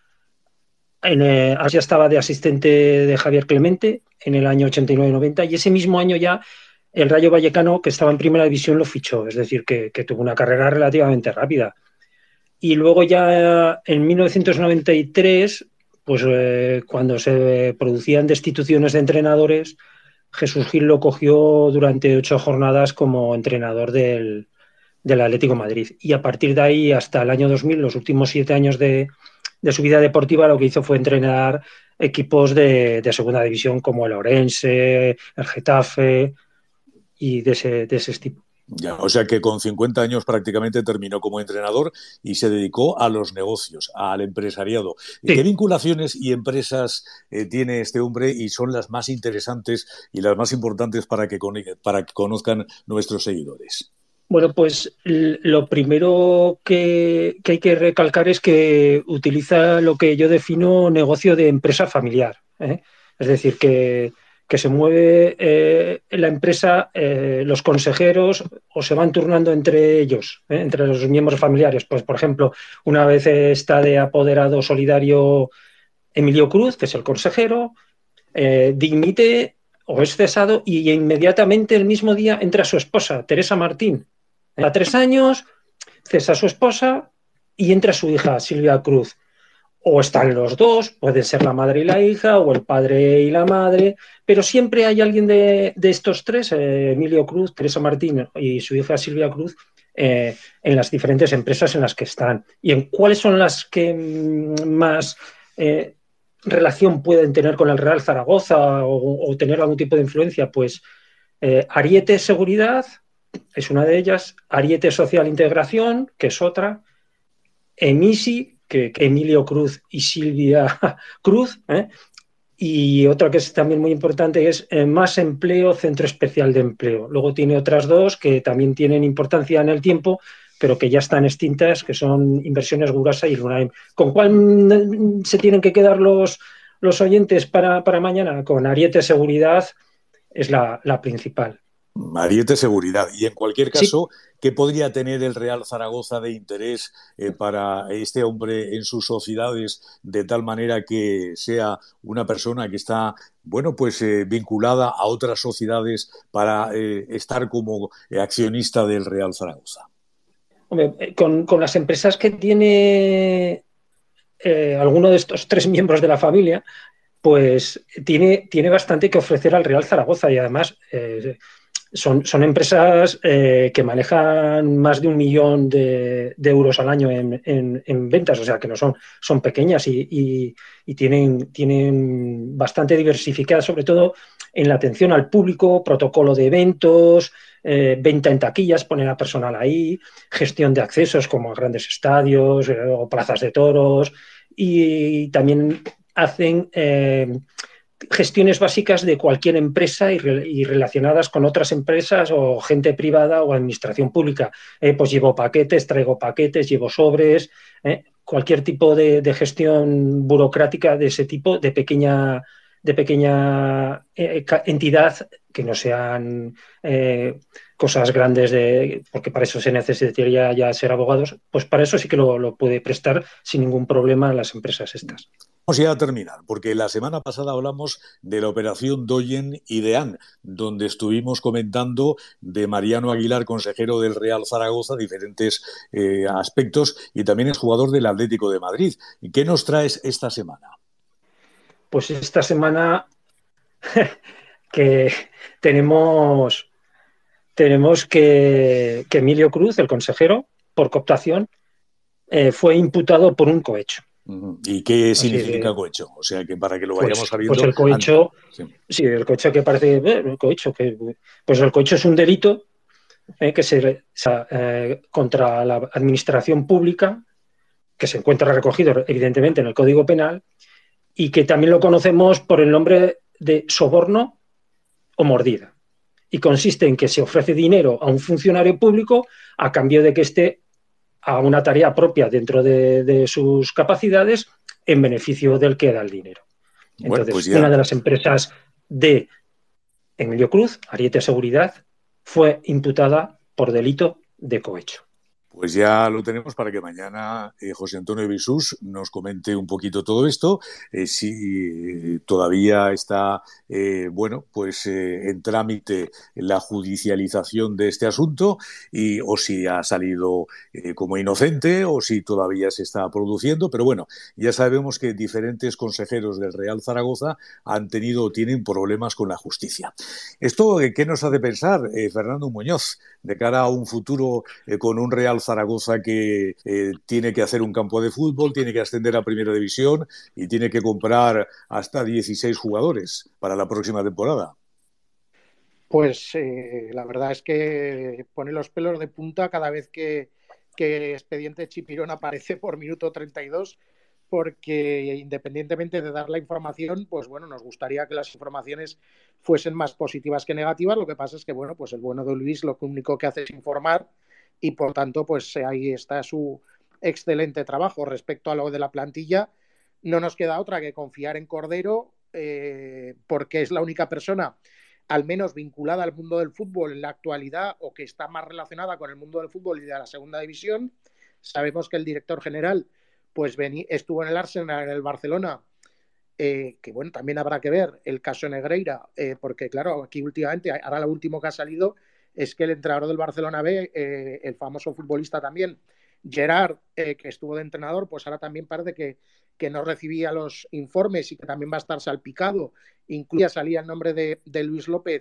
Ya estaba de asistente de Javier Clemente en el año 89-90, y ese mismo año ya el Rayo Vallecano, que estaba en primera división, lo fichó. Es decir, que tuvo una carrera relativamente rápida. Y luego ya en 1993, pues cuando se producían destituciones de entrenadores, Jesús Gil lo cogió durante 8 jornadas como entrenador del Atlético de Madrid. Y a partir de ahí hasta el año 2000, los últimos 7 años de su vida deportiva, lo que hizo fue entrenar equipos de segunda división como el Orense, el Getafe y de ese tipo. Ya, o sea que con 50 años prácticamente terminó como entrenador y se dedicó a los negocios, al empresariado. Sí. ¿Qué vinculaciones y empresas tiene este hombre y son las más interesantes y las más importantes para que conozcan nuestros seguidores? Bueno, pues lo primero que hay que recalcar es que utiliza lo que yo defino negocio de empresa familiar. Es decir, que se mueve en la empresa, los consejeros o se van turnando entre ellos, entre los miembros familiares. Pues, por ejemplo, una vez está de apoderado solidario Emilio Cruz, que es el consejero, dimite o es cesado y inmediatamente el mismo día entra su esposa, Teresa Martín. A 3 años, cesa a su esposa y entra su hija, Silvia Cruz. O están los dos, pueden ser la madre y la hija, o el padre y la madre, pero siempre hay alguien de estos 3, Emilio Cruz, Teresa Martín y su hija Silvia Cruz, en las diferentes empresas en las que están. ¿Y en cuáles son las que más relación pueden tener con el Real Zaragoza o tener algún tipo de influencia? Pues Ariete Seguridad es una de ellas, Ariete Social Integración, que es otra, Emisi, que Emilio Cruz y Silvia Cruz, y otra que es también muy importante es Más Empleo, Centro Especial de Empleo. Luego tiene otras 2 que también tienen importancia en el tiempo, pero que ya están extintas, que son Inversiones Gurasa y Lunaim. ¿Con cuál se tienen que quedar los oyentes para mañana? Con Ariete Seguridad, es la principal. Ariete Seguridad. Y en cualquier caso, sí. ¿Qué podría tener el Real Zaragoza de interés para este hombre en sus sociedades, de tal manera que sea una persona que está, bueno, pues vinculada a otras sociedades para estar como accionista del Real Zaragoza? Hombre, con las empresas que tiene alguno de estos 3 miembros de la familia, pues tiene bastante que ofrecer al Real Zaragoza, y además son empresas que manejan más de 1 millón de euros al año en ventas, o sea que no son pequeñas y tienen bastante diversificada, sobre todo en la atención al público, protocolo de eventos, venta en taquillas, poner a personal ahí, gestión de accesos como a grandes estadios o plazas de toros, y también hacen gestiones básicas de cualquier empresa y relacionadas con otras empresas o gente privada o administración pública. Pues llevo paquetes, traigo paquetes, llevo sobres, cualquier tipo de gestión burocrática de ese tipo, de pequeña entidad, que no sean cosas grandes, porque para eso se necesitaría ya ser abogados, pues para eso sí que lo puede prestar sin ningún problema las empresas estas. Vamos ya a terminar, porque la semana pasada hablamos de la operación Doyen y Deán, donde estuvimos comentando de Mariano Aguilar, consejero del Real Zaragoza, diferentes aspectos, y también es jugador del Atlético de Madrid. ¿Qué nos traes esta semana? Pues esta semana que tenemos que Emilio Cruz, el consejero, por cooptación, fue imputado por un cohecho. ¿Y qué significa cohecho? O sea, que para que lo vayamos sabiendo... Pues el cohecho, sí, el cohecho que parece... el cohecho es un delito que se contra la administración pública, que se encuentra recogido evidentemente en el Código Penal, y que también lo conocemos por el nombre de soborno o mordida. Y consiste en que se ofrece dinero a un funcionario público a cambio de que esté a una tarea propia dentro de sus capacidades en beneficio del que da el dinero. Entonces, bueno, pues una de las empresas de Emilio Cruz, Ariete Seguridad, fue imputada por delito de cohecho. Pues ya lo tenemos para que mañana José Antonio Bisús nos comente un poquito todo esto, si todavía está en trámite la judicialización de este asunto o si ha salido como inocente o si todavía se está produciendo, pero bueno, ya sabemos que diferentes consejeros del Real Zaragoza han tenido o tienen problemas con la justicia. ¿Esto qué nos hace pensar, Fernando Muñoz, de cara a un futuro con un Real Zaragoza que tiene que hacer un campo de fútbol, tiene que ascender a Primera División y tiene que comprar hasta 16 jugadores para la próxima temporada? Pues la verdad es que pone los pelos de punta cada vez que Expediente Chipirón aparece por minuto 32, porque independientemente de dar la información, pues bueno, nos gustaría que las informaciones fuesen más positivas que negativas. Lo que pasa es que, bueno, pues el bueno de Luis lo único que hace es informar y por tanto, pues ahí está su excelente trabajo. Respecto a lo de la plantilla, no nos queda otra que confiar en Cordero, porque es la única persona, al menos vinculada al mundo del fútbol en la actualidad o que está más relacionada con el mundo del fútbol y de la segunda división. Sabemos que el director general pues estuvo en el Arsenal, en el Barcelona, que bueno, también habrá que ver el caso Negreira, porque claro, aquí últimamente, ahora lo último que ha salido es que el entrenador del Barcelona B, el famoso futbolista también, Gerard, que estuvo de entrenador, pues ahora también parece que no recibía los informes y que también va a estar salpicado. Incluía, salía el nombre de Luis López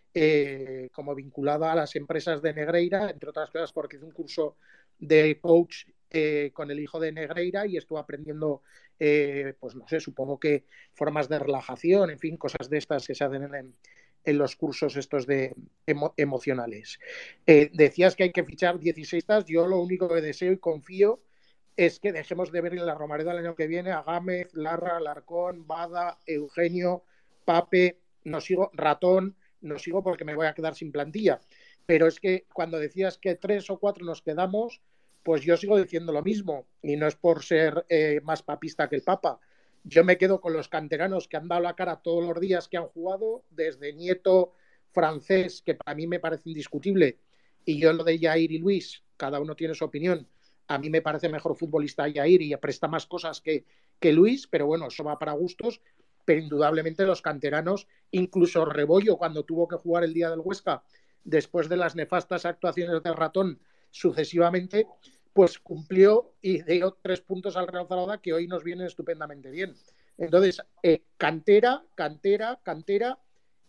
como vinculado a las empresas de Negreira, entre otras cosas porque hizo un curso de coach con el hijo de Negreira y estuvo aprendiendo, pues no sé, supongo que formas de relajación, en fin, cosas de estas que se hacen en los cursos estos de emocionales. Decías que hay que fichar 16. Yo lo único que deseo y confío es que dejemos de ver en la Romareda del año que viene a Gámez, Larra, Alarcón, Bada, Eugenio, Pape, Ratón, no sigo porque me voy a quedar sin plantilla. Pero es que cuando decías que 3 o 4 nos quedamos, pues yo sigo diciendo lo mismo, y no es por ser más papista que el Papa. Yo me quedo con los canteranos que han dado la cara todos los días que han jugado, desde Nieto, Francés, que para mí me parece indiscutible, y yo lo de Jair y Luis, cada uno tiene su opinión. A mí me parece mejor futbolista Jair y presta más cosas que Luis, pero bueno, eso va para gustos. Pero indudablemente los canteranos, incluso Rebollo, cuando tuvo que jugar el día del Huesca, después de las nefastas actuaciones del Ratón sucesivamente, pues cumplió y dio 3 puntos al Real Zaragoza que hoy nos vienen estupendamente bien. Entonces, cantera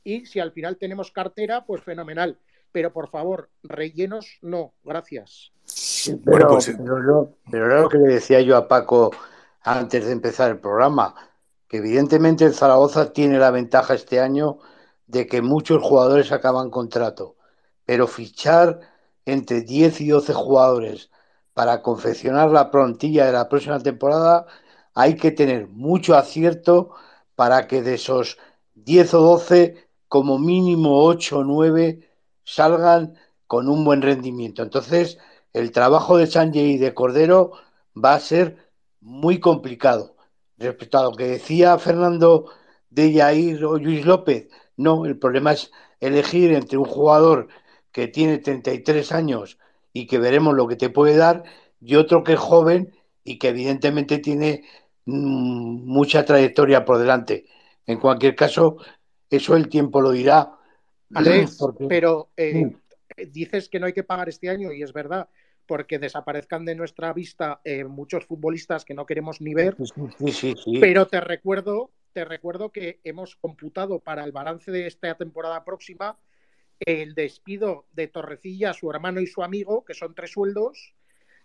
y si al final tenemos cartera, pues fenomenal. Pero por favor, rellenos no, gracias. Sí, Bueno, pues pero era lo que le decía yo a Paco antes de empezar el programa, que evidentemente el Zaragoza tiene la ventaja este año de que muchos jugadores acaban contrato, pero fichar entre 10 y 12 jugadores para confeccionar la plantilla de la próxima temporada, hay que tener mucho acierto para que de esos 10 o 12, como mínimo 8 o 9 salgan con un buen rendimiento. Entonces, el trabajo de Sanjay y de Cordero va a ser muy complicado. Respecto a lo que decía Fernando de Yair o Luis López, no, el problema es elegir entre un jugador que tiene 33 años y que veremos lo que te puede dar, y otro que es joven y que evidentemente tiene mucha trayectoria por delante. En cualquier caso, eso el tiempo lo dirá. Andrés, Porque pero dices que no hay que pagar este año y es verdad, porque desaparezcan de nuestra vista muchos futbolistas que no queremos ni ver, sí. Pero te recuerdo que hemos computado para el balance de esta temporada próxima el despido de Torrecilla, su hermano y su amigo, que son 3 sueldos,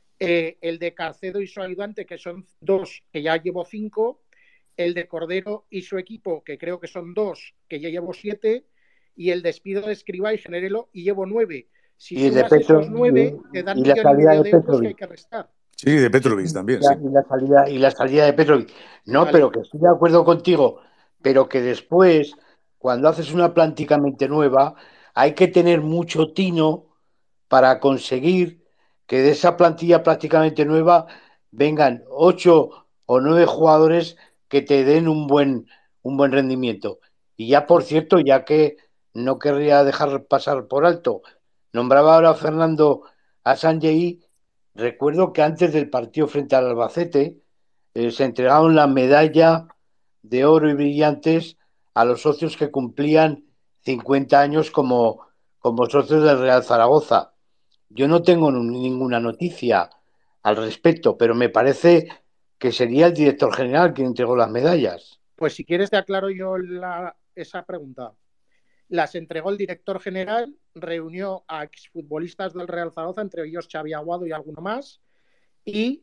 el de Carcedo y su ayudante, que son 2, que ya llevo 5, el de Cordero y su equipo, que creo que son 2, que ya llevo 7, y el despido de Escribá y Generelo, y llevo 9. Si y de sumas Petro esos 9, te dan y la 1,5 salida millones de de euros que Petrovic. hay que restar. sí, de Petrovic también, sí. Y la salida de Petrovic. No, Vale. pero que estoy de acuerdo contigo, pero que después, cuando haces una plánticamente nueva, hay que tener mucho tino para conseguir que de esa plantilla prácticamente nueva vengan 8 o 9 jugadores que te den un buen rendimiento. Y ya, por cierto, ya que no querría dejar pasar por alto, nombraba ahora Fernando a Sanjay. Recuerdo que antes del partido frente al Albacete se entregaron la medalla de oro y brillantes a los socios que cumplían 50 años como socios del Real Zaragoza. Yo no tengo ninguna noticia al respecto, pero me parece que sería el director general quien entregó las medallas. Pues si quieres te aclaro yo esa pregunta. Las entregó el director general, reunió a exfutbolistas del Real Zaragoza, entre ellos Xavi Aguado y alguno más, y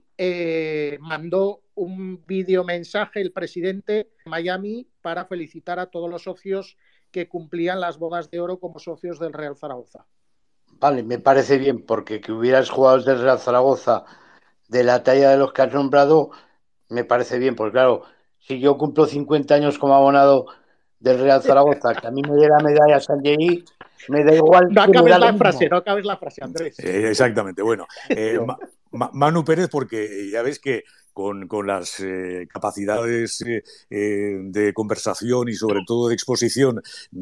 mandó un videomensaje el presidente de Miami para felicitar a todos los socios que cumplían las bodas de oro como socios del Real Zaragoza. Vale, me parece bien, porque que hubieras jugadores del Real Zaragoza de la talla de los que has nombrado, me parece bien, porque claro, si yo cumplo 50 años como abonado del Real Zaragoza, que a mí me diera medalla Sanjay, me da igual No que me da acabes lo la frase, mismo. no acabes la frase, Andrés. Exactamente. Bueno, Manu Pérez, porque ya ves que con las capacidades de conversación y sobre todo de exposición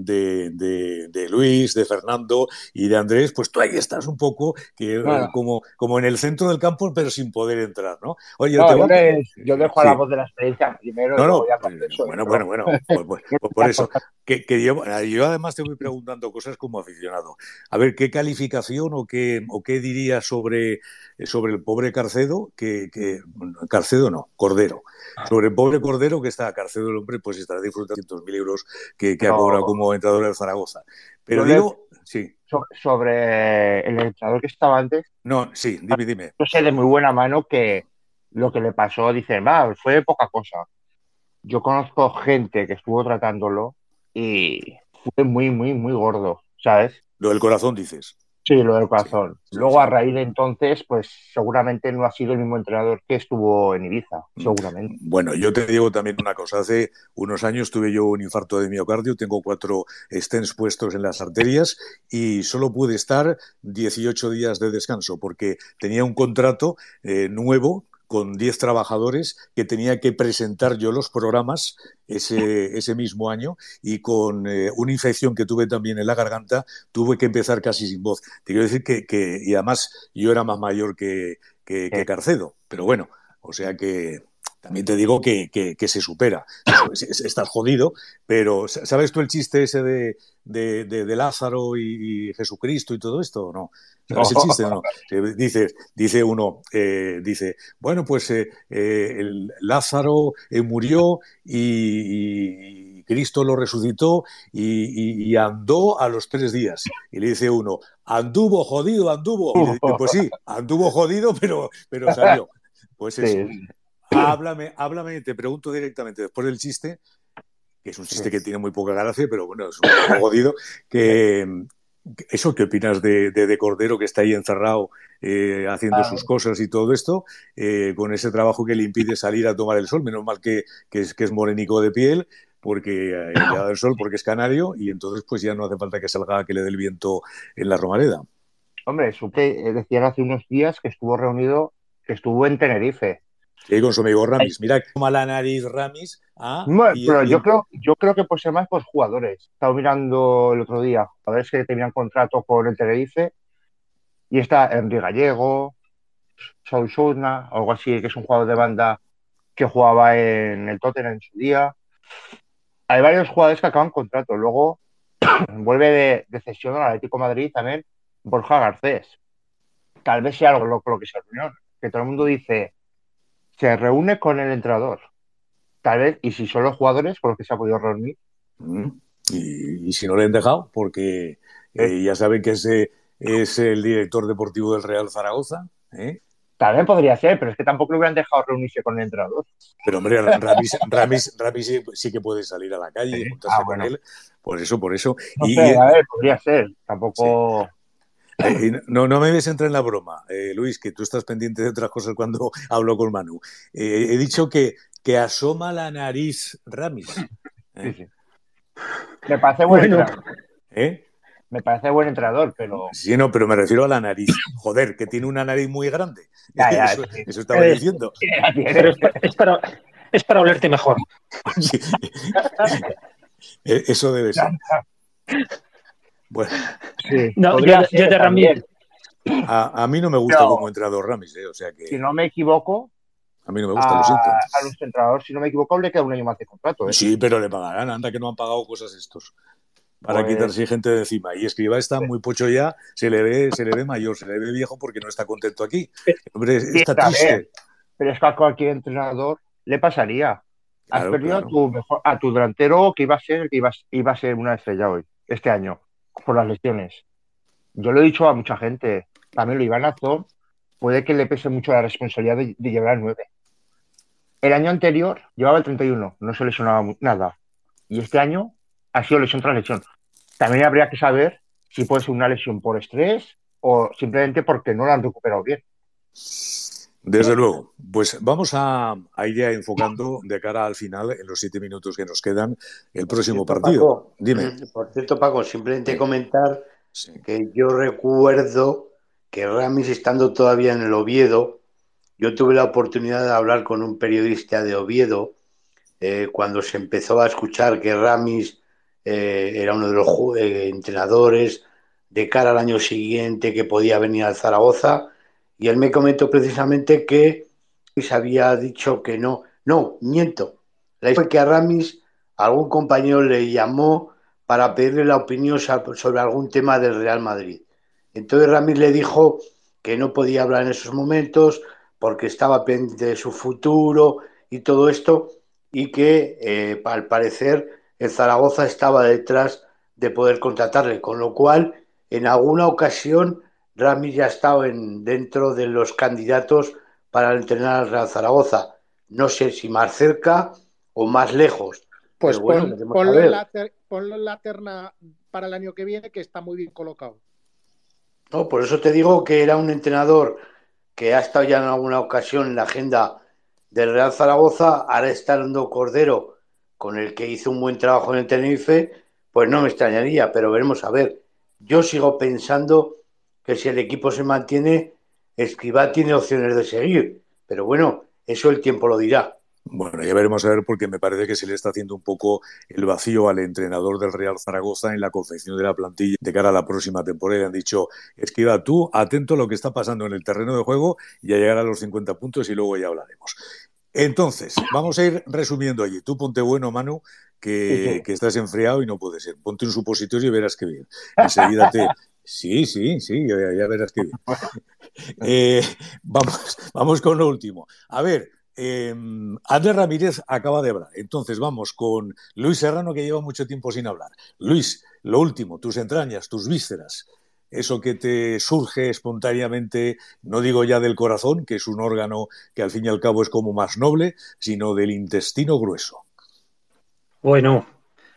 de Luis, de Fernando y de Andrés, pues tú ahí estás un poco como en el centro del campo, pero sin poder entrar, ¿no? Oye, no, yo dejo a la voz de la experiencia primero y luego ya contesto. Bueno, por eso. Que yo además te voy preguntando cosas como aficionado. A ver, ¿qué calificación o qué dirías sobre el pobre Carcedo? Carcedo no, Cordero. Sobre el pobre Cordero, que está Carcedo, el hombre, pues estará disfrutando de 200.000 euros que ha cobrado como entrenador del Zaragoza. Pero digo, sí. Sobre el entrenador que estaba antes. No, sí, dime. Yo sé de muy buena mano que lo que le pasó, dicen, fue poca cosa. Yo conozco gente que estuvo tratándolo y fue muy, muy, muy gordo, ¿sabes? Lo del corazón, dices. Sí, lo del corazón. Sí, Luego, a raíz de entonces, pues seguramente no ha sido el mismo entrenador que estuvo en Ibiza, seguramente. Bueno, yo te digo también una cosa. Hace unos años tuve yo un infarto de miocardio, tengo 4 stents puestos en las arterias y solo pude estar 18 días de descanso porque tenía un contrato nuevo con 10 trabajadores que tenía que presentar yo los programas ese mismo año y con una infección que tuve también en la garganta tuve que empezar casi sin voz. Te quiero decir y además yo era más mayor que Carcedo, pero bueno, o sea que también te digo que se supera. Estás jodido, pero ¿sabes tú el chiste ese de Lázaro y Jesucristo y todo esto o no? ¿Sabes el chiste o no? Dice uno, bueno, pues el Lázaro murió y Cristo lo resucitó y andó a los 3 días. Y le dice uno, anduvo jodido, anduvo. Y le dice, pues sí, anduvo jodido, pero salió. Pues eso. Sí. Háblame, te pregunto directamente, después del chiste, que es un chiste que tiene muy poca gracia, pero bueno, es un poco jodido, ¿eso qué opinas de Cordero, que está ahí encerrado haciendo sus cosas y todo esto, con ese trabajo que le impide salir a tomar el sol? Menos mal que es morenico de piel, porque le da el sol, porque es canario, y entonces pues ya no hace falta que salga, que le dé el viento en la Romareda. Hombre, decían hace unos días que estuvo en Tenerife. Sí, con su amigo Ramis. Mira, toma la nariz Ramis. Bueno, pero yo creo que puede ser más por jugadores. Estaba mirando el otro día jugadores que tenían contrato con el Tenerife y está Henry Gallego, Saul Souna, algo así, que es un jugador de banda que jugaba en el Tottenham en su día. Hay varios jugadores que acaban contrato. Luego vuelve de cesión al Atlético de Madrid también Borja Garcés. Tal vez sea algo lo que se reunió, que todo el mundo dice, se reúne con el entrenador. Tal vez, y si son los jugadores con los que se ha podido reunir. Y si no le han dejado, porque ya saben que ese es el director deportivo del Real Zaragoza. Tal vez podría ser, pero es que tampoco le hubieran dejado reunirse con el entrenador. Pero hombre, Ramis sí que puede salir a la calle y juntarse con él. Por eso. No sé, a ver, podría ser. Tampoco... Sí. No me debes entrar en la broma, Luis, que tú estás pendiente de otras cosas cuando hablo con Manu. He dicho que asoma la nariz Ramis. Sí. Me parece buen entrenador. Me parece buen entrenador, pero... Sí, no, pero me refiero a la nariz. Joder, que tiene una nariz muy grande. Ya, eso estaba diciendo. Pero es para olerte mejor. Sí. Eso debe ser. Bueno. Sí, no, yo de Ramis... A mí no me gusta como entrenador Ramis, o sea que... Si no me equivoco... A mí no me gusta, lo siento. A nuestro entrenador, si no me equivoco, le queda un año más de contrato. Sí, pero le pagarán. Anda que no han pagado cosas estos. Para quitarse gente de encima. Y Escribá está muy pocho ya, se le ve mayor, se le ve viejo porque no está contento aquí. Hombre, está triste. Pero es que a cualquier entrenador le pasaría. Claro, has perdido a tu delantero que iba a ser iba a ser una estrella hoy, este año, por las lesiones. Yo lo he dicho a mucha gente. También lo Iván Azón, puede que le pese mucho la responsabilidad de llevar el 9. El año anterior llevaba el 31, no se lesionaba nada. Y este año ha sido lesión tras lesión. También habría que saber si puede ser una lesión por estrés o simplemente porque no la han recuperado bien. Desde luego. Pues vamos a ir ya enfocando de cara al final, en los 7 minutos que nos quedan, el próximo partido. Paco, dime. Por cierto, Paco, simplemente comentar que yo recuerdo que Ramis, estando todavía en el Oviedo, yo tuve la oportunidad de hablar con un periodista de Oviedo cuando se empezó a escuchar que Ramis era uno de los entrenadores de cara al año siguiente que podía venir al Zaragoza, y él me comentó precisamente que se había dicho que no. No, miento. La idea fue que a Ramis algún compañero le llamó para pedirle la opinión sobre algún tema del Real Madrid. Entonces Ramis le dijo que no podía hablar en esos momentos porque estaba pendiente de su futuro y todo esto, y que al parecer el Zaragoza estaba detrás de poder contratarle, con lo cual en alguna ocasión Ramis ya ha estado dentro de los candidatos para entrenar al Real Zaragoza. No sé si más cerca o más lejos. Pues bueno, ponlo en la terna para el año que viene, que está muy bien colocado. No, por eso te digo que era un entrenador que ha estado ya en alguna ocasión en la agenda del Real Zaragoza. Ahora está dando Cordero, con el que hizo un buen trabajo en el Tenerife, pues no me extrañaría, pero veremos a ver. Yo sigo pensando que si el equipo se mantiene, Escribá tiene opciones de seguir, pero bueno, eso el tiempo lo dirá. Bueno, ya veremos a ver, porque me parece que se le está haciendo un poco el vacío al entrenador del Real Zaragoza en la confección de la plantilla de cara a la próxima temporada. Han dicho, Escribá, tú atento a lo que está pasando en el terreno de juego y a llegar a los 50 puntos y luego ya hablaremos. Entonces, vamos a ir resumiendo allí. Tú ponte bueno, Manu, que estás enfriado y no puede ser. Ponte un supositorio y verás qué bien. Enseguida te... Sí, ya verás qué bien. Vamos con lo último. A ver, Andrés Ramírez acaba de hablar. Entonces vamos con Luis Serrano, que lleva mucho tiempo sin hablar. Luis, lo último, tus entrañas, tus vísceras, eso que te surge espontáneamente, no digo ya del corazón, que es un órgano que al fin y al cabo es como más noble, sino del intestino grueso. Bueno,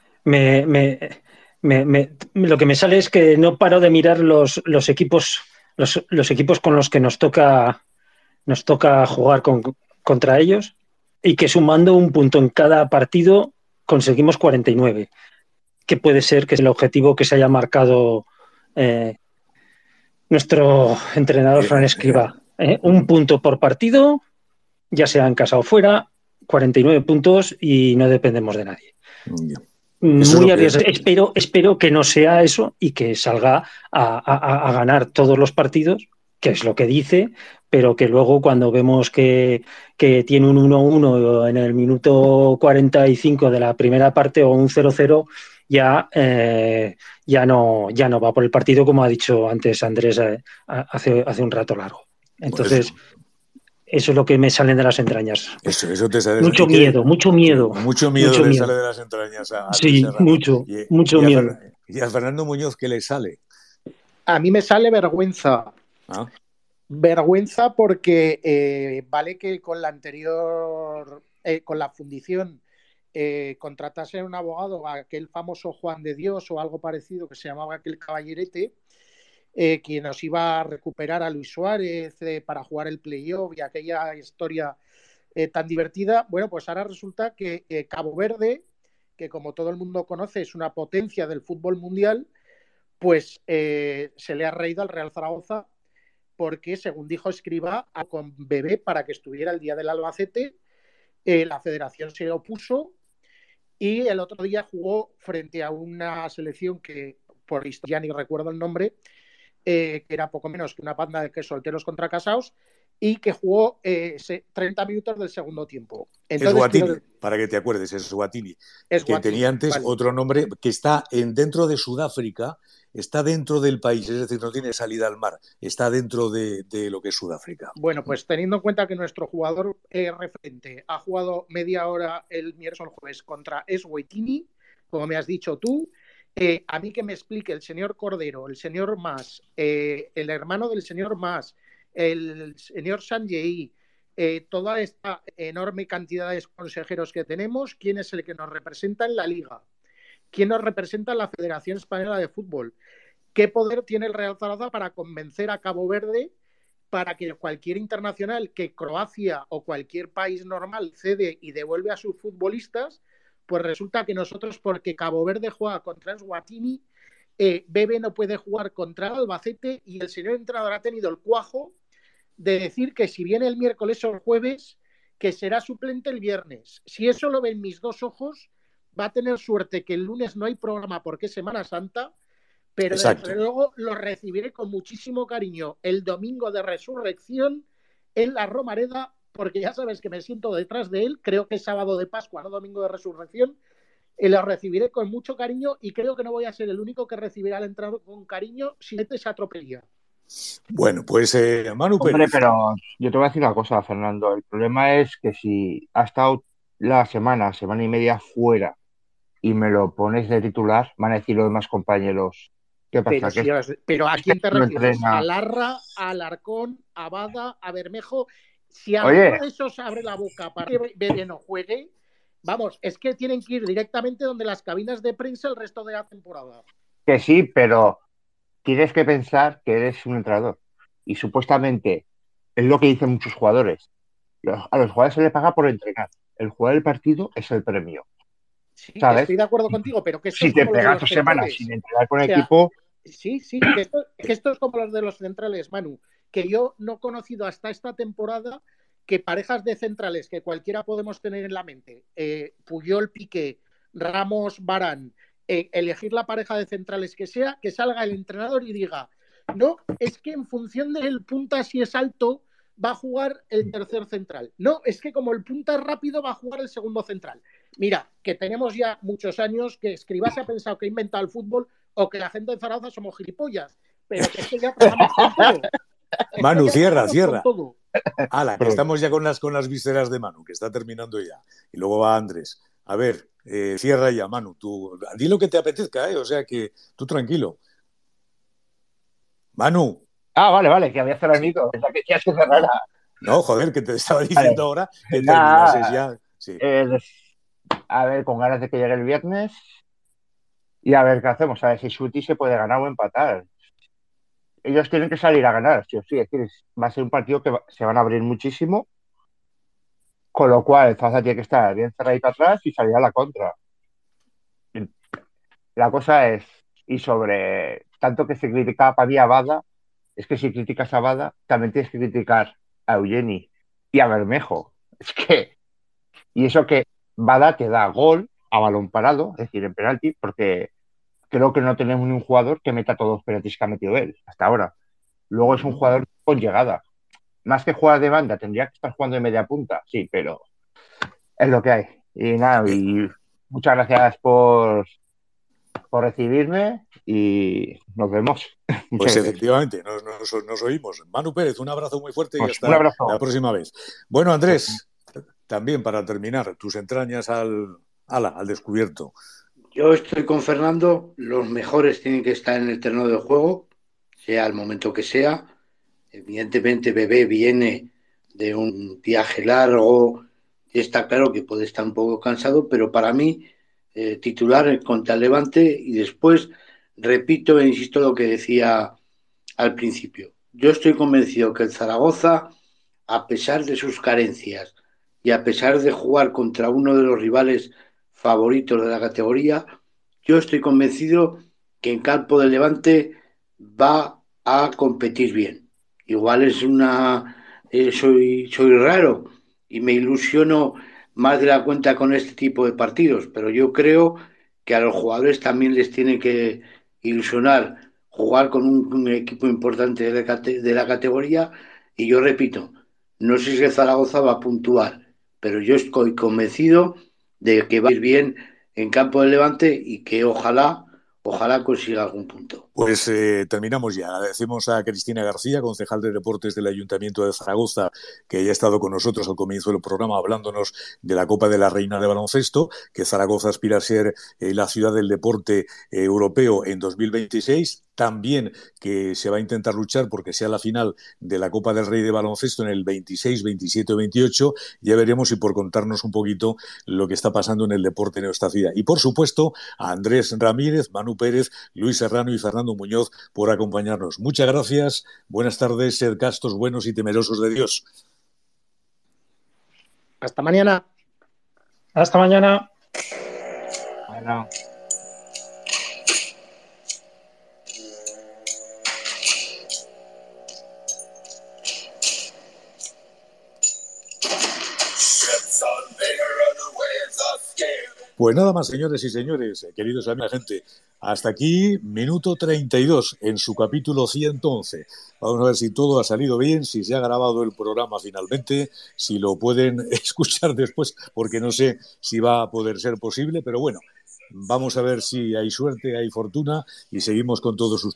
lo que me sale es que no paro de mirar los equipos, los equipos con los que nos toca jugar contra ellos, y que sumando un punto en cada partido conseguimos 49, que puede ser que es el objetivo que se haya marcado nuestro entrenador Fran Escribá. Un punto por partido, ya sea en casa o fuera, 49 puntos y no dependemos de nadie. Muy arriesgado. Espero que no sea eso y que salga a ganar todos los partidos, que es lo que dice, pero que luego cuando vemos que tiene un 1-1 en el minuto 45 de la primera parte o un 0-0, ya no va por el partido, como ha dicho antes Andrés hace un rato largo. Entonces, eso es lo que me salen de las entrañas. Eso te sale. Mucho miedo. Mucho miedo le sale de las entrañas a sí, mucho miedo. ¿Y a Fernando Muñoz qué le sale? A mí me sale vergüenza. ¿Ah? Vergüenza porque vale que con la anterior, con la fundición, contratase un abogado, aquel famoso Juan de Dios o algo parecido que se llamaba aquel caballerete, quien nos iba a recuperar a Luis Suárez para jugar el playoff y aquella historia tan divertida. Bueno, pues ahora resulta que Cabo Verde, que como todo el mundo conoce es una potencia del fútbol mundial, pues se le ha reído al Real Zaragoza porque, según dijo Escribá, con Bebé para que estuviera el día del Albacete, la federación se opuso y el otro día jugó frente a una selección que, por historia ni recuerdo el nombre, que era poco menos que una banda de solteros contra casados, y que jugó 30 minutos del segundo tiempo. Entonces, es Guatini, para que te acuerdes, es Guatini, que tenía antes otro nombre, que está dentro de Sudáfrica, está dentro del país, es decir, no tiene salida al mar, está dentro de lo que es Sudáfrica. Bueno, pues teniendo en cuenta que nuestro jugador referente ha jugado media hora el miércoles jueves contra Eswatini, como me has dicho tú, a mí que me explique el señor Cordero, el señor Mas, el hermano del señor Mas, el señor Sanjei, toda esta enorme cantidad de consejeros que tenemos, quién es el que nos representa en la Liga, quién nos representa en la Federación Española de Fútbol, qué poder tiene el Real Zaragoza para convencer a Cabo Verde para que cualquier internacional que Croacia o cualquier país normal cede y devuelve a sus futbolistas, pues resulta que nosotros, porque Cabo Verde juega contra Eswatini, Bebe no puede jugar contra el Albacete, y el señor entrenador ha tenido el cuajo de decir que si viene el miércoles o el jueves, que será suplente el viernes. Si eso lo ven mis dos ojos, va a tener suerte que el lunes no hay programa porque es Semana Santa, pero desde luego lo recibiré con muchísimo cariño el domingo de Resurrección en la Romareda, porque ya sabes que me siento detrás de él, creo que es sábado de Pascua, no domingo de Resurrección, y lo recibiré con mucho cariño, y creo que no voy a ser el único que recibirá al entrenador con cariño si este se atropella. Bueno, pues Manu Pérez. Hombre, pero yo te voy a decir una cosa, Fernando. El problema es que si ha estado la semana y media fuera y me lo pones de titular, van a decir los demás compañeros. ¿Qué pasa? Pero ¿a quién te refieres? ¿A Larra, a Alarcón, a Bada, a Bermejo? Si alguno de esos abre la boca para que Bebe no juegue, vamos, es que tienen que ir directamente donde las cabinas de prensa el resto de la temporada. Que sí, pero tienes que pensar que eres un entrenador. Y supuestamente, es lo que dicen muchos jugadores. A los jugadores se les paga por entrenar. El jugar el partido es el premio. Sí, ¿sabes? Estoy de acuerdo contigo, pero que esto si te pegas 2 semanas sin entrenar con el equipo... Sí, que esto es como los de los centrales, Manu, que yo no he conocido hasta esta temporada que parejas de centrales que cualquiera podemos tener en la mente, Puyol, Piqué, Ramos, Varane, elegir la pareja de centrales que sea, que salga el entrenador y diga, no, es que en función del punta, si es alto, va a jugar el tercer central. No, es que como el punta es rápido, va a jugar el segundo central. Mira, que tenemos ya muchos años que Escribá se ha pensado que ha inventado el fútbol o que la gente de Zaragoza somos gilipollas, pero que es que ya trabajamos con todo. Manu, cierra. Con todo. Ala, que estamos ya con las vísceras de Manu, que está terminando ya. Y luego va Andrés. A ver, cierra ya, Manu. Tú, di lo que te apetezca, o sea que tú tranquilo. Manu. Vale, que había cerrado el micro. Pensaba que decías que cerrara. No, joder, que te estaba diciendo ahora que Nada, terminases ya. Sí. A ver, con ganas de que llegue el viernes y a ver qué hacemos. A ver si Suti se puede ganar o empatar. Ellos tienen que salir a ganar, sí o sí. Es decir, va a ser un partido que se van a abrir muchísimo, con lo cual el Zaza tiene que estar bien cerradito atrás y salir a la contra. La cosa es, y sobre tanto que se critica a Pavía Bada, es que si criticas a Bada, también tienes que criticar a Eugeni y a Bermejo. Es que, y eso que Bada te da gol a balón parado, es decir, en penalti, porque creo que no tenemos ni un jugador que meta todos los penaltis que ha metido él hasta ahora. Luego es un jugador con llegada. Más que jugar de banda, tendría que estar jugando de media punta, sí, pero es lo que hay. Y nada, y muchas gracias por recibirme y nos vemos. Pues efectivamente, nos oímos. Manu Pérez, un abrazo muy fuerte y hasta la próxima vez. Bueno, Andrés, también para terminar, tus entrañas al descubierto. Yo estoy con Fernando, los mejores tienen que estar en el terreno de juego, sea el momento que sea. Evidentemente, Bebé viene de un viaje largo y está claro que puede estar un poco cansado, pero para mí, titular contra el Levante y después, repito e insisto lo que decía al principio. Yo estoy convencido que el Zaragoza, a pesar de sus carencias y a pesar de jugar contra uno de los rivales favoritos de la categoría, yo estoy convencido que en campo del Levante va a competir bien. Igual es soy raro y me ilusiono más de la cuenta con este tipo de partidos, pero yo creo que a los jugadores también les tiene que ilusionar jugar con un equipo importante de la categoría y yo repito, no sé si el Zaragoza va a puntuar, pero yo estoy convencido de que va a ir bien en campo del Levante y que ojalá consiga algún punto. Pues terminamos ya. Agradecemos a Cristina García, concejal de Deportes del Ayuntamiento de Zaragoza, que haya estado con nosotros al comienzo del programa hablándonos de la Copa de la Reina de Baloncesto, que Zaragoza aspira a ser la ciudad del deporte europeo en 2026. También que se va a intentar luchar porque sea la final de la Copa del Rey de Baloncesto en el 26, 27 o 28. Ya veremos, y por contarnos un poquito lo que está pasando en el deporte en nuestra ciudad. Y por supuesto a Andrés Ramírez, Manu Pérez, Luis Serrano y Fernando Muñoz por acompañarnos. Muchas gracias, buenas tardes, sed castos, buenos y temerosos de Dios. Hasta mañana. Hasta mañana. Bueno. Pues nada más, señores y señores, queridos amigos, gente, hasta aquí minuto 32 en su capítulo 111. Vamos a ver si todo ha salido bien, si se ha grabado el programa finalmente, si lo pueden escuchar después, porque no sé si va a poder ser posible, pero bueno, vamos a ver si hay suerte, hay fortuna y seguimos con todos ustedes.